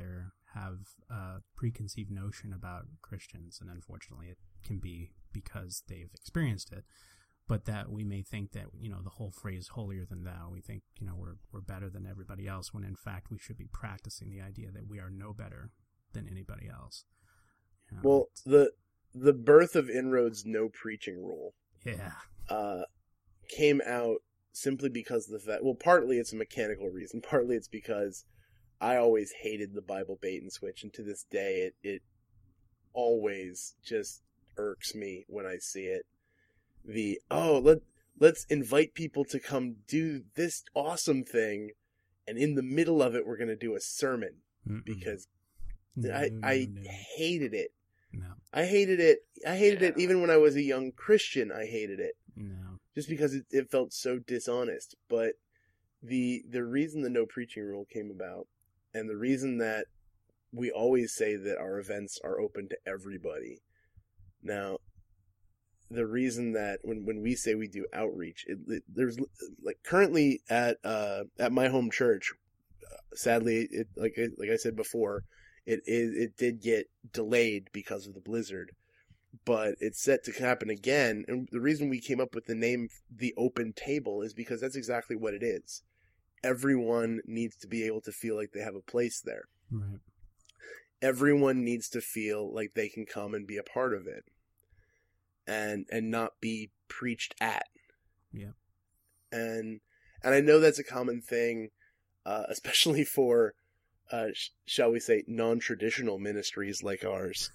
have a preconceived notion about Christians, and unfortunately it can be because they've experienced it, but that we may think that, you know, the whole phrase holier than thou, we think, you know, we're we're better than everybody else, when in fact we should be practicing the idea that we are no better than anybody else. You know, Well, the the birth of Inroad's no preaching rule yeah. uh, came out simply because of the fact, well, partly it's a mechanical reason, partly it's because I always hated the Bible bait and switch, and to this day it, it always just irks me when I see it. The, oh, let, let's invite people to come do this awesome thing, and in the middle of it we're going to do a sermon, Mm-mm. because No, I, no, I no. hated it. No, I hated it. I hated it Yeah. even when I was a young Christian. I hated it no. just because it, it felt so dishonest. But the the reason the no preaching rule came about, and the reason that we always say that our events are open to everybody. Now, the reason that when, when we say we do outreach, it, it, there's like currently at uh, at my home church, uh, sadly, it like I- like I said before, it is it did get delayed because of the blizzard, but it's set to happen again. And the reason we came up with the name The Open Table is because that's exactly what it is. Everyone needs to be able to feel like they have a place there. Right. Everyone needs to feel like they can come and be a part of it, and and not be preached at. Yeah. And and I know that's a common thing, uh, especially for, uh, sh- shall we say, non-traditional ministries like ours.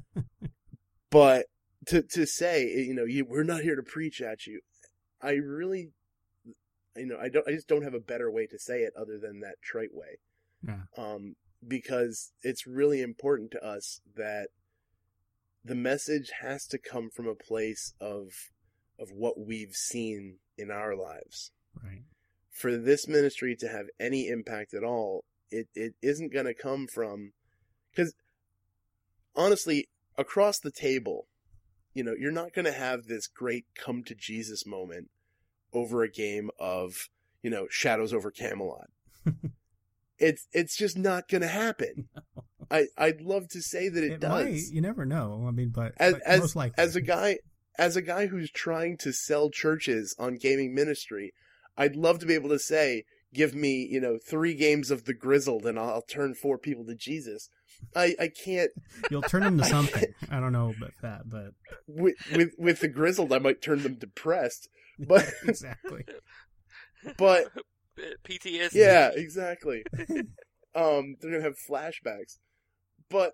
But to to say, you know, you, we're not here to preach at you, I really, you know, I don't, I just don't have a better way to say it other than that trite way. Yeah. Um, because it's really important to us that the message has to come from a place of of what we've seen in our lives. Right. For this ministry to have any impact at all, it, it isn't going to come from, because honestly, across the table, you know, you're not going to have this great come to Jesus moment over a game of, you know, Shadows over Camelot. It's it's just not going to happen. I I'd love to say that it, It does. might, you never know. I mean, but, As but as most likely. as a guy as a guy who's trying to sell churches on gaming ministry, I'd love to be able to say, give me, you know, three games of The Grizzled and I'll turn four people to Jesus. I, I can't You'll turn them to I something. I don't know about that, but with with with The Grizzled I might turn them depressed. But exactly. but P T S D. yeah, exactly. Um, they're gonna have flashbacks, but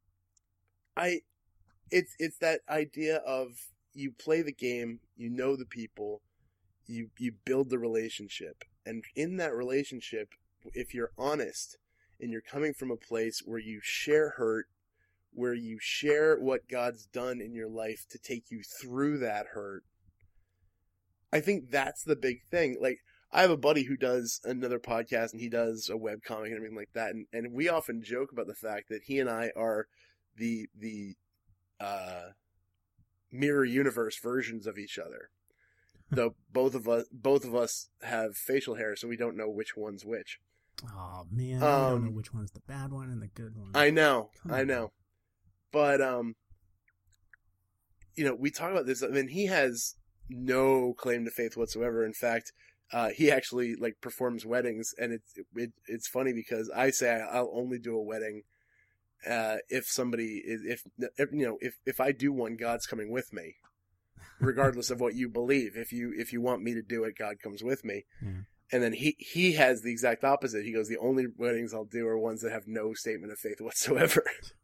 I, it's it's that idea of you play the game, you know the people, you you build the relationship, and in that relationship, if you're honest and you're coming from a place where you share hurt, where you share what God's done in your life to take you through that hurt, I think that's the big thing. Like, I have a buddy who does another podcast and he does a webcomic and everything like that. And, and we often joke about the fact that he and I are the, the, uh, mirror universe versions of each other. Though both of us, both of us have facial hair, so we don't know which one's which. Oh man, I don't Um, know which one's the bad one and the good one. I know, Come I on. know. But, um, you know, we talk about this. I mean, he has no claim to faith whatsoever. In fact, uh, he actually like performs weddings, and it's it, it's funny because I say I'll only do a wedding uh, if somebody is if, if you know if if I do one, God's coming with me, regardless of what you believe. If you if you want me to do it, God comes with me. Yeah. And then he he has the exact opposite. He goes, the only weddings I'll do are ones that have no statement of faith whatsoever.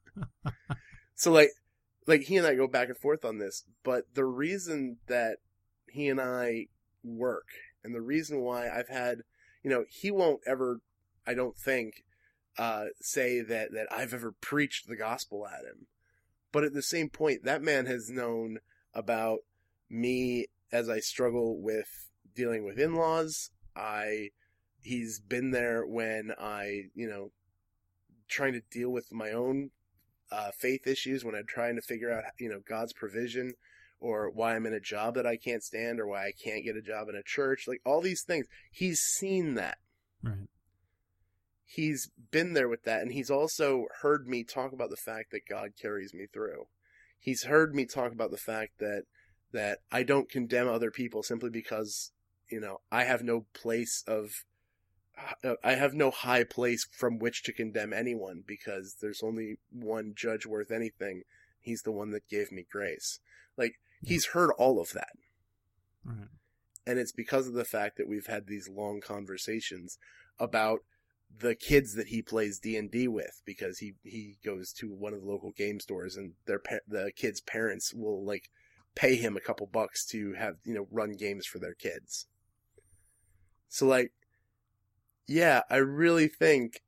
So like like he and I go back and forth on this, but the reason that he and I work, and the reason why I've had, you know, he won't ever, I don't think, uh, say that, that I've ever preached the gospel at him. But at the same point, that man has known about me as I struggle with dealing with in-laws. I, he's been there when I, you know, trying to deal with my own uh, faith issues, when I'm trying to figure out, you know, God's provision, or why I'm in a job that I can't stand, or why I can't get a job in a church, like all these things. He's seen that. Right. he's been there with that, and he's also heard me talk about the fact that God carries me through. He's heard me talk about the fact that that I don't condemn other people simply because, you know, I have no place of, I have no high place from which to condemn anyone, because there's only one judge worth anything. He's the one that gave me grace. Like, he's heard all of that. Right. And it's because of the fact that we've had these long conversations about the kids that he plays D and D with, because he, he goes to one of the local game stores, and their the kids' parents will, like, pay him a couple bucks to have, you know, run games for their kids. So, like, yeah, I really think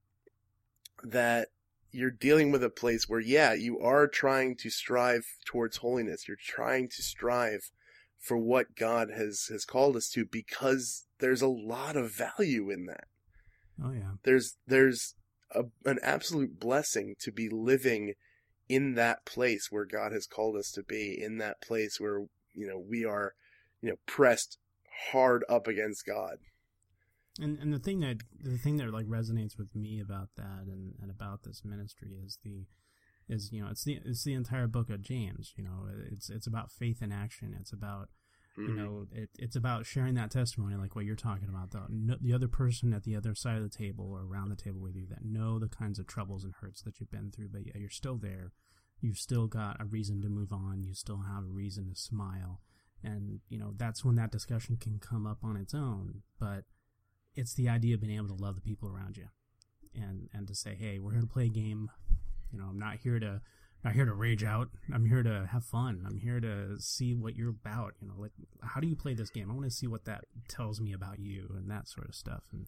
that you're dealing with a place where, yeah, you are trying to strive towards holiness. You're trying to strive for what God has, has called us to, because there's a lot of value in that. Oh, yeah. There's, there's a, an absolute blessing to be living in that place where God has called us to be, in that place where, you know, we are, you know, pressed hard up against God. And and the thing that the thing that like resonates with me about that and, and about this ministry is the is you know it's the it's the entire book of James. You know, it's it's about faith in action. It's about mm-hmm. you know it, it's about sharing that testimony, like what you're talking about. The no, the other person at the other side of the table or around the table with you that know the kinds of troubles and hurts that you've been through, but you're still there. You've still got a reason to move on. You still have a reason to smile, and you know that's when that discussion can come up on its own. But it's the idea of being able to love the people around you, and and to say, hey, we're here to play a game. You know, I'm not here to not here to rage out. I'm here to have fun. I'm here to see what you're about. You know, like, how do you play this game? I want to see what that tells me about you and that sort of stuff. And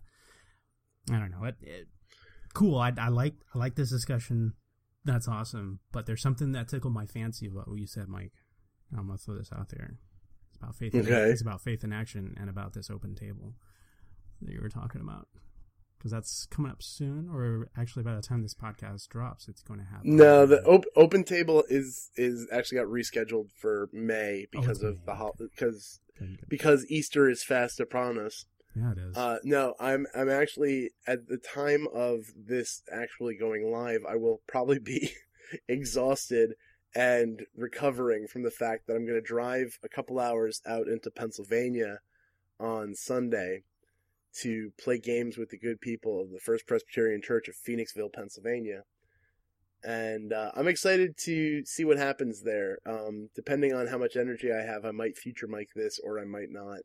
I don't know. It, it cool. I, I like I like this discussion. That's awesome. But there's something that tickled my fancy about what you said, Mike. I'm gonna throw this out there. It's about faith. Okay. In, it's about faith in action and about this open table that you were talking about, because that's coming up soon, or actually by the time this podcast drops, it's going to happen. No, the op- open table is is actually got rescheduled for May because oh, of May. the ho- because Good, good. because Easter is fast upon us. Yeah, it is. Uh, no, I'm I'm actually at the time of this actually going live, I will probably be exhausted and recovering from the fact that I'm going to drive a couple hours out into Pennsylvania on Sunday to play games with the good people of the First Presbyterian Church of Phoenixville, Pennsylvania. And uh, I'm excited to see what happens there. Um, depending on how much energy I have, I might feature mic this or I might not.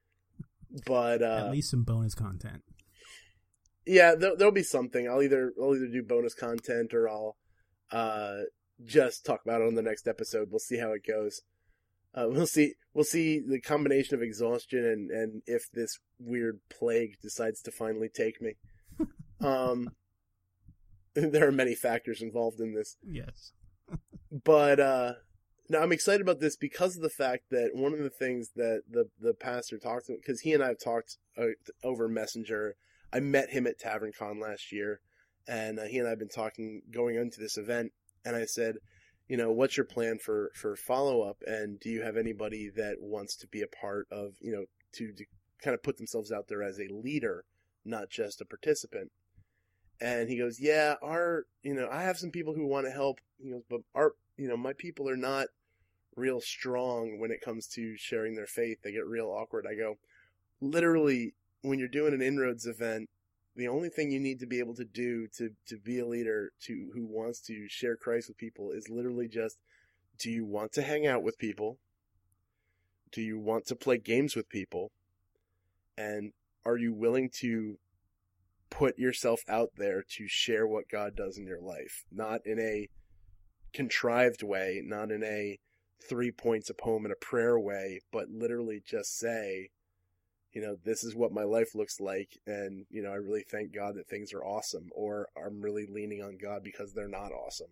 But uh, at least some bonus content. Yeah, there, there'll be something. I'll either I'll either do bonus content or I'll uh, just talk about it on the next episode. We'll see how it goes. Uh, we'll see. We'll see the combination of exhaustion and, and if this weird plague decides to finally take me. Um, there are many factors involved in this. Yes. But uh, no, I'm excited about this because of the fact that one of the things that the the pastor talked to, because he and I have talked uh, over Messenger. I met him at TavernCon last year, and uh, he and I have been talking going into this event. And I said, you know, what's your plan for, for follow-up? And do you have anybody that wants to be a part of, you know, to, to kind of put themselves out there as a leader, not just a participant? And he goes, yeah, our, you know, I have some people who want to help, you know, but our, you know, my people are not real strong when it comes to sharing their faith. They get real awkward. I go, literally, when you're doing an Inroads event, the only thing you need to be able to do to, to be a leader to who wants to share Christ with people is literally just, do you want to hang out with people? Do you want to play games with people? And are you willing to put yourself out there to share what God does in your life? Not in a contrived way, not in a three points a poem and a prayer way, but literally just say, you know, this is what my life looks like, and, you know, I really thank God that things are awesome, or I'm really leaning on God because they're not awesome.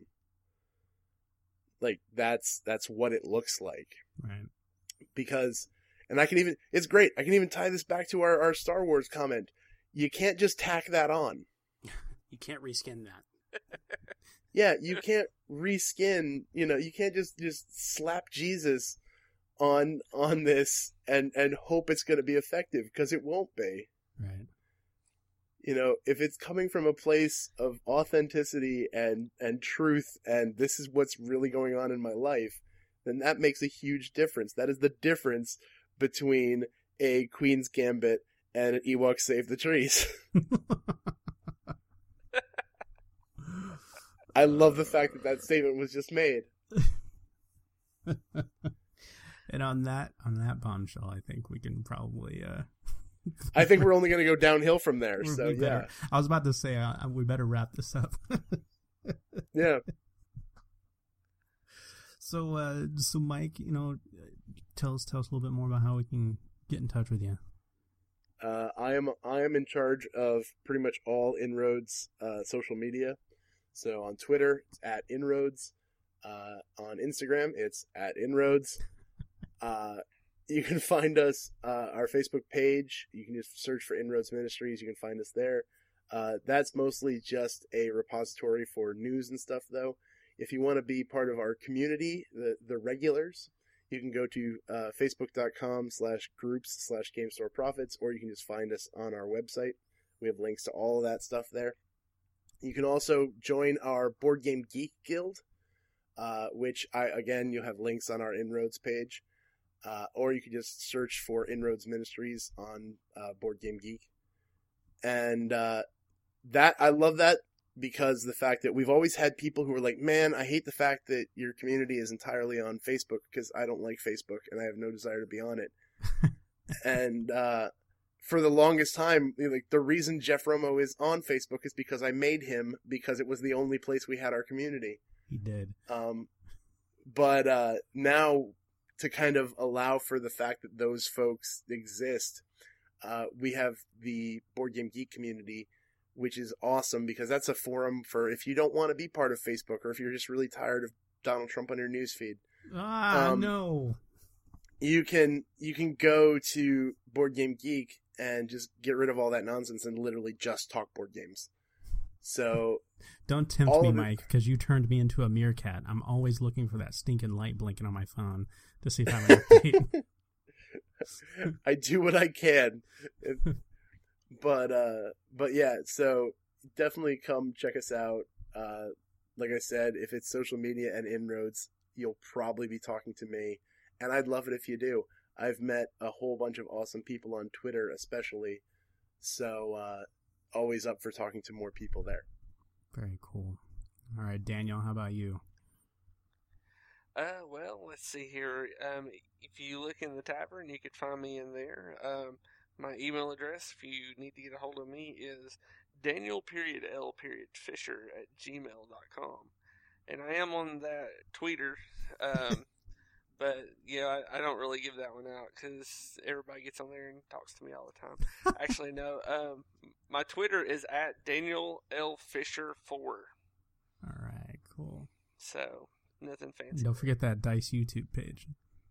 Like, that's, that's what it looks like. Right. Because, and I can even, it's great, I can even tie this back to our, our Star Wars comment. You can't just tack that on. You can't reskin that. Yeah, you can't reskin, you know, you can't just, just slap Jesus on on this and and hope it's going to be effective, because it won't be. Right. You know, if it's coming from a place of authenticity and, and truth, and this is what's really going on in my life, then that makes a huge difference. That is the difference between a Queen's Gambit and an Ewok Save the Trees. I love the fact that that statement was just made. And on that on that bombshell, I think we can probably. Uh, I think we're only going to go downhill from there. So better, yeah, I was about to say uh, we better wrap this up. Yeah. So, uh, so Mike, you know, tell us tell us a little bit more about how we can get in touch with you. Uh, I am I am in charge of pretty much all Inroads uh, social media. So on Twitter, it's at Inroads. Uh, on Instagram, it's at Inroads. Uh, you can find us, uh, our Facebook page. You can just search for Inroads Ministries. You can find us there. Uh, that's mostly just a repository for news and stuff, though. If you want to be part of our community, the, the regulars, you can go to uh, facebook.com slash groups slash Game Store Profits, or you can just find us on our website. We have links to all of that stuff there. You can also join our Board Game Geek Guild, uh, which, I again, you'll have links on our Inroads page. Uh, or you can just search for Inroads Ministries on uh, Board Game Geek. And uh, that I love that because the fact that we've always had people who are like, man, I hate the fact that your community is entirely on Facebook because I don't like Facebook and I have no desire to be on it. And uh, for the longest time, like the reason Jeff Romo is on Facebook is because I made him because it was the only place we had our community. He did. Um, but uh, now, to kind of allow for the fact that those folks exist, uh, we have the Board Game Geek community, which is awesome because that's a forum for if you don't want to be part of Facebook or if you're just really tired of Donald Trump on your newsfeed. Ah, um, no. You can you can go to Board Game Geek and just get rid of all that nonsense and literally just talk board games. So don't tempt all me, of it- Mike, because you turned me into a meerkat. I'm always looking for that stinking light blinking on my phone to see if I have an update. I do what I can. But, uh, but yeah, so definitely come check us out. Uh, like I said, if it's social media and Inroads, you'll probably be talking to me. And I'd love it if you do. I've met a whole bunch of awesome people on Twitter, especially. So, uh, always up for talking to more people there. Very cool. All right, Daniel, how about you? Uh, well, let's see here. Um, if you look in the tavern, you could find me in there. Um, my email address, if you need to get a hold of me, is Daniel period L period Fisher at gmail dot com. And I am on that Tweeter, um, but yeah, I, I don't really give that one out because everybody gets on there and talks to me all the time. Actually, no. Um, my Twitter is at Daniel L Fisher four. All right, cool. So nothing fancy. Don't forget that Dice YouTube page.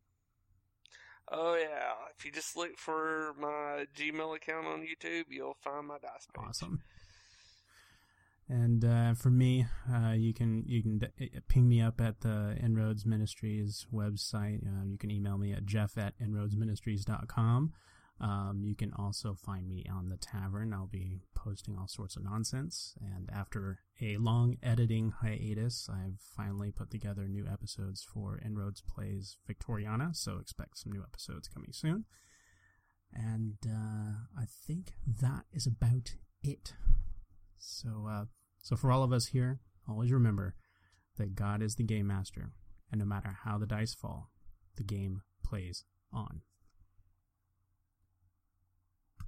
Oh yeah, if you just look for my Gmail account on YouTube, you'll find my dice page. Awesome. And uh, for me, uh, you can you can d- ping me up at the Inroads Ministries website. Uh, you can email me at jeff at inroads ministries dot com. Um, you can also find me on the Tavern. I'll be posting all sorts of nonsense. And after a long editing hiatus, I've finally put together new episodes for Inroads Plays Victoriana, so expect some new episodes coming soon. And uh, I think that is about it. So, uh, so for all of us here, always remember that God is the game master, and no matter how the dice fall, the game plays on.